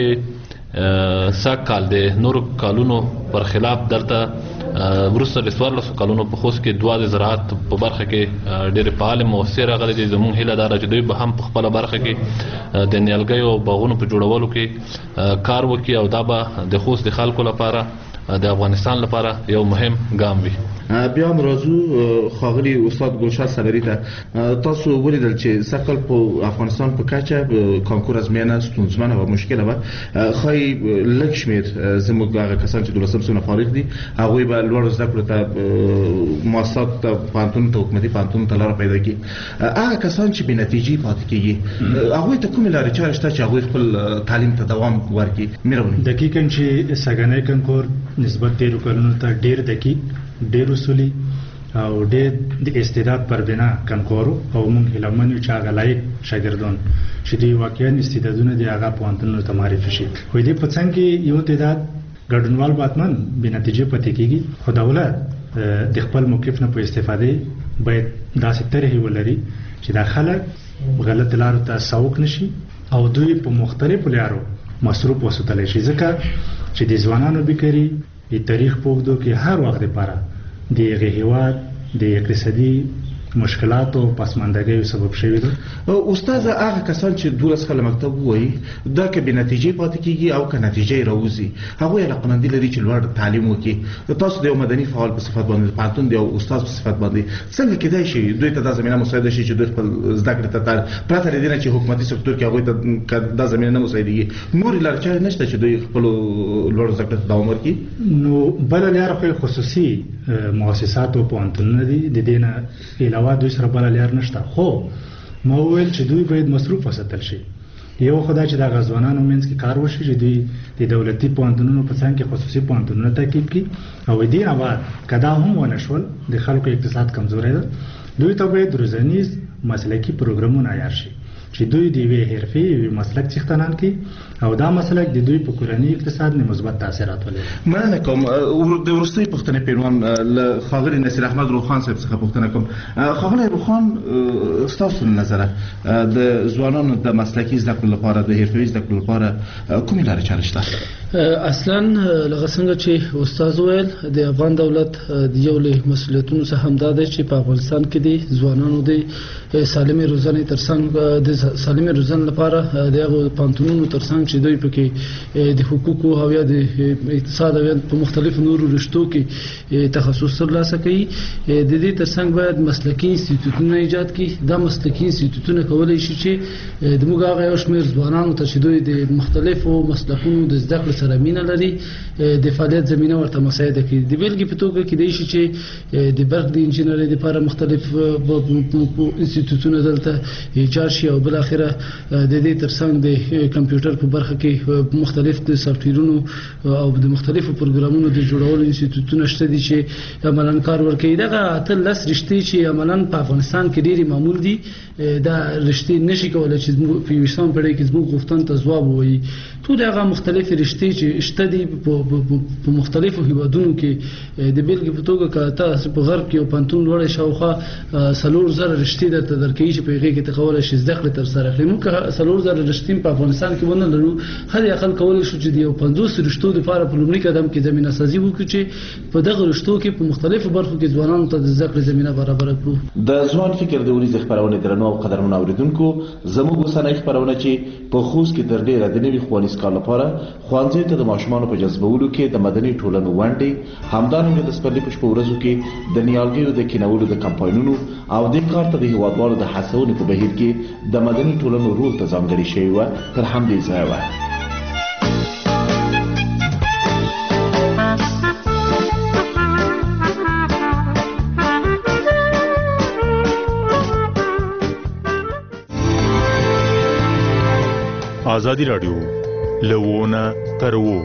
سږ کال د نورو کالونو پر خلاف دلته وروسته د څوارلسو کلونو په خوست کې دوه د زراعت په برخه کې ډېرې فعالې موسسې راغلې دي. زموږ هیله دا ده چې دوی به هم په خپله برخه کې د نیالګیو او باغونو په جوړولو کې کار وکړي او دا به د خوست د خلکو لپاره، د افغانستان لپاره یو مهم ګام وي. بیا هم راځو ښاغلي استاد ګلشاد صبري ته. تاسو ولیدل چې سږ کال په افغانستان په کچه کانکور ازموینه ستونزمنه او مشکله وه. ښایي لږ شمېر زموږ هغه کسان چې دولسم صنف فارغ دي هغوی به لوړو زده کړو ته مؤسساتو ته، پوهنتونونو ته، حکومتي پوهنتونونو ته لاره پیدا کړي. هغه کسان چې بې نتیجې پاتې کېږي هغوی ته کومې لارې چارې شته چې هغوی خپل تعلیم ته دوام ورکړي؟ میرونی دقیقاً چې سږنی کانکور نسبت تېرو کلونو ته ډېر دقیق، ډېر اصولي او ډېر د استعداد پر بنا کانکور او موږ هیله من یو چې هغه لایق شاګردان چې دوی واقعا استعدادونه د هغه پوهنتونونو ته معرفي شي. خو دې په څنګ کې یو تعداد ګډونوال باتمن بې نتیجې پاتې کېږي. خو دولت د خپل موقف نه په استفادې باید داسې طرحې ولري چې دا خلک غلط لارو ته سوق نشي او دوی په مختلفو لارو مصروف وساتلی شي. ځکه چې د ځوانانو بیکاري د تاریخ په اوږدو کې هر وخت لپاره د هغې هېواد د اقتصادي مشکلاتو او پسماندګیو سبب شوي دي. استاد هغه کسان چې دولس کاله مکتب ووایي دا که بې نتیجې پاتې کېږي او که نتیجه یې راوځي هغوی علاقمندي لري چې لوړ تعلیم وکړي. تاسو د یو مدني فعال په صفت باندې د پوهنتون د یو استاد په صفت باندې څنګه کېدای شي دوی ته دا زمینه مساعده شي چې دوی خپل زده کړې ته پرته له دې نه چې حکومتي سکتور کې هغوی ته دا زمینه نه مساعدېږي نورې لارې چارې نشته چې دوی خپلو لوړو زده کړو ته دوام ورکړي؟ نو بله لاره خو خصوصي مؤسسات او پوهنتونونه دي د دې نه علاوه دوی سره بله لار نشته. خو ما وویل چې دوی باید مصروف وساتل شي. یو خو دا چې د ځوانانو منځ کې کار وشي چې دوی د دولتي پوهنتونونو په څنګ کې خصوصي پوهنتونونه تعقیب کړي او دې نه بعد که دا هم ونه شول د خلکو اقتصاد کمزوری ده دوی ته باید روزنیز مسلکي پروګرامونه عیار شي چې دوی د یوې حرفې یوې مسلک څښتنان کړي او دا مسلک د دوی په کورني اقتصاد نه مثبت تاثیرات ولري. مننه کوم. د وروستۍ پوښتنې پیروان له ښاغلي نصیر احمد روخان صاحب څخه پوښتنه کوم. ښاغلی روخان ستاسو له نظره د ځوانانو د مسلکي زده کړو لپاره د حرفوي زده کړو لپاره کومې لارې چارې شته؟ اصلا لکه څنګه چې استاد وویل د افغان دولت د یو له مسؤلیتونو څخه همدا دی چې په افغانستان کې د ځوانانو د سالمې روزنې ترڅنګ د سالمې روزنې لپاره د هغو پوهنتونونو ترڅنګ چې دوی پکې د حقوقو او یا د اقتصاد او په مختلفو نورو رشتو کې تخصص ترلاسه کوي د دې ترڅنګ باید مسلکي انسټیټیوټونه ایجاد کړي. دا مسلکي انسټیټیوټونه کولی شي چې د موږ هغه یو شمېر ځوانانو ته چې دوی د مختلفو مسلکونو د زده کړې سره مینه لري د فعالیت زمینه ورته مساعده کړي. د بیلګې په توګه کېدای شي چې د برق د انجینرۍ لپاره مختلف انسټیټیوټونه دلته ایجاد شي او بل اخره د دې ترڅنګ د کمپیوټر په برخه کې مختلف د سافټویرونو او د مختلفو پروګرامونو د جوړولو انسټیټیوټونه شته دي چې عملاً کار ورکوي. دغه اته لس رشتې چې عملاً په افغانستان کې ډېرې معمول دي دا رشتې نشي کولی چې په یویشتمه پېړۍ کې زموږ غوښتنو ته ځواب ووایي. ټول هغه مختلفې رشتې چې شته دي په مختلفو هیوادونو کې د بیلګې په توګه که تاسو په غرب کې یو پوهنتون لوړی شاوخوا څلور زره رشتې درته درکوي چې په هغې کې ته کولی شي زده کړې ترسره کړې. موږ که څلور زره رشتې په افغانستان کې ونه لرو حد اقل کولی شو چې د یو پنځوس رشتو دپاره په لومړي قدم کې زمینه سازي وکړو چې په دغه رشتو کې په مختلفو برخو کې ځوانانو ته د زده کړې زمینه برابره کړو. د ځوان فکر د ورځې خپرونې درنو او قدرمنو اورېدونکو زموږ اوسنۍ خپرونه چې په خوست کې تر ډېره د نوي ښوونیز کال لپاره ښوونځیو ته د ماشومانو په جذبولو کې د مدني ټولنو ونډې همدارنګه د سپرلي په شپو ورځو کې د نیالګیو د کینولو د کمپاینونو او دې کار ته د هیوادوالو د هڅونې په بهیر کې د مدني ټولنو رول ته ځانګړې شوې وه تر همدې ځایه وه. آزادی رادیو لوونه ترو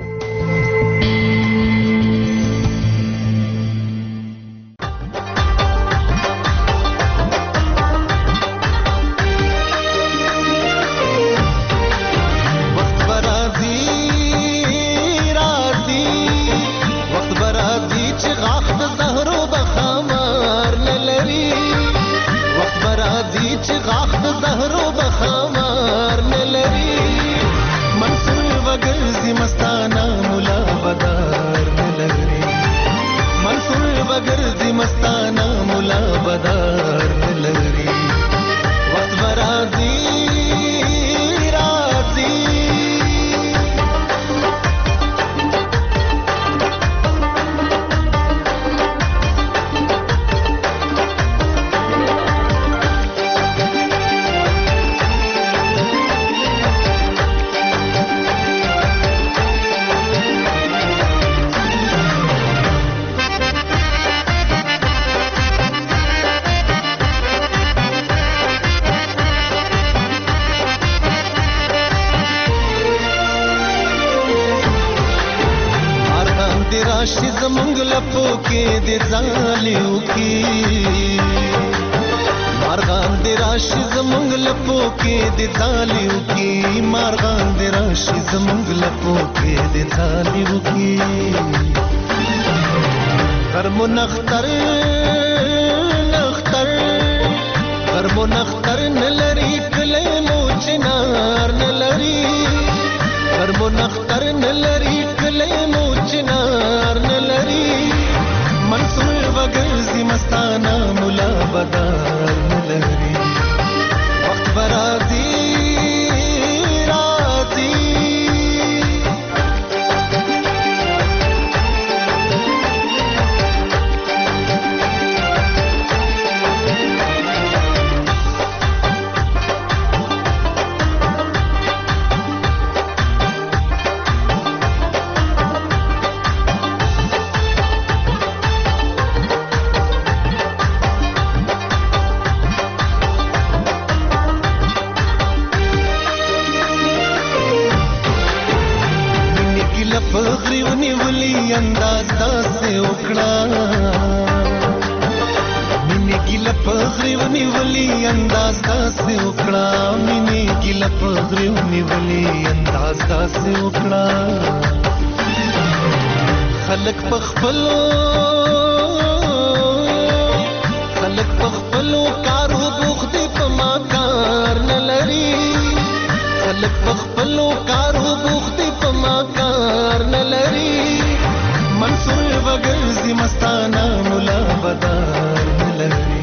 نختر نلری کلی مو چنار مینه ګیله په غري ونیولې انداز داسې وکړه مینه ګیله په غري ونیولې انداز داسې وکړه خلک په خپلو خلک په خپلو کارو بوخت دي په ما کار نه لري خلک په خپلو کارو بوخت دي په ما کار نه لري منصور وګرځي مستانه مولا بدار نه لري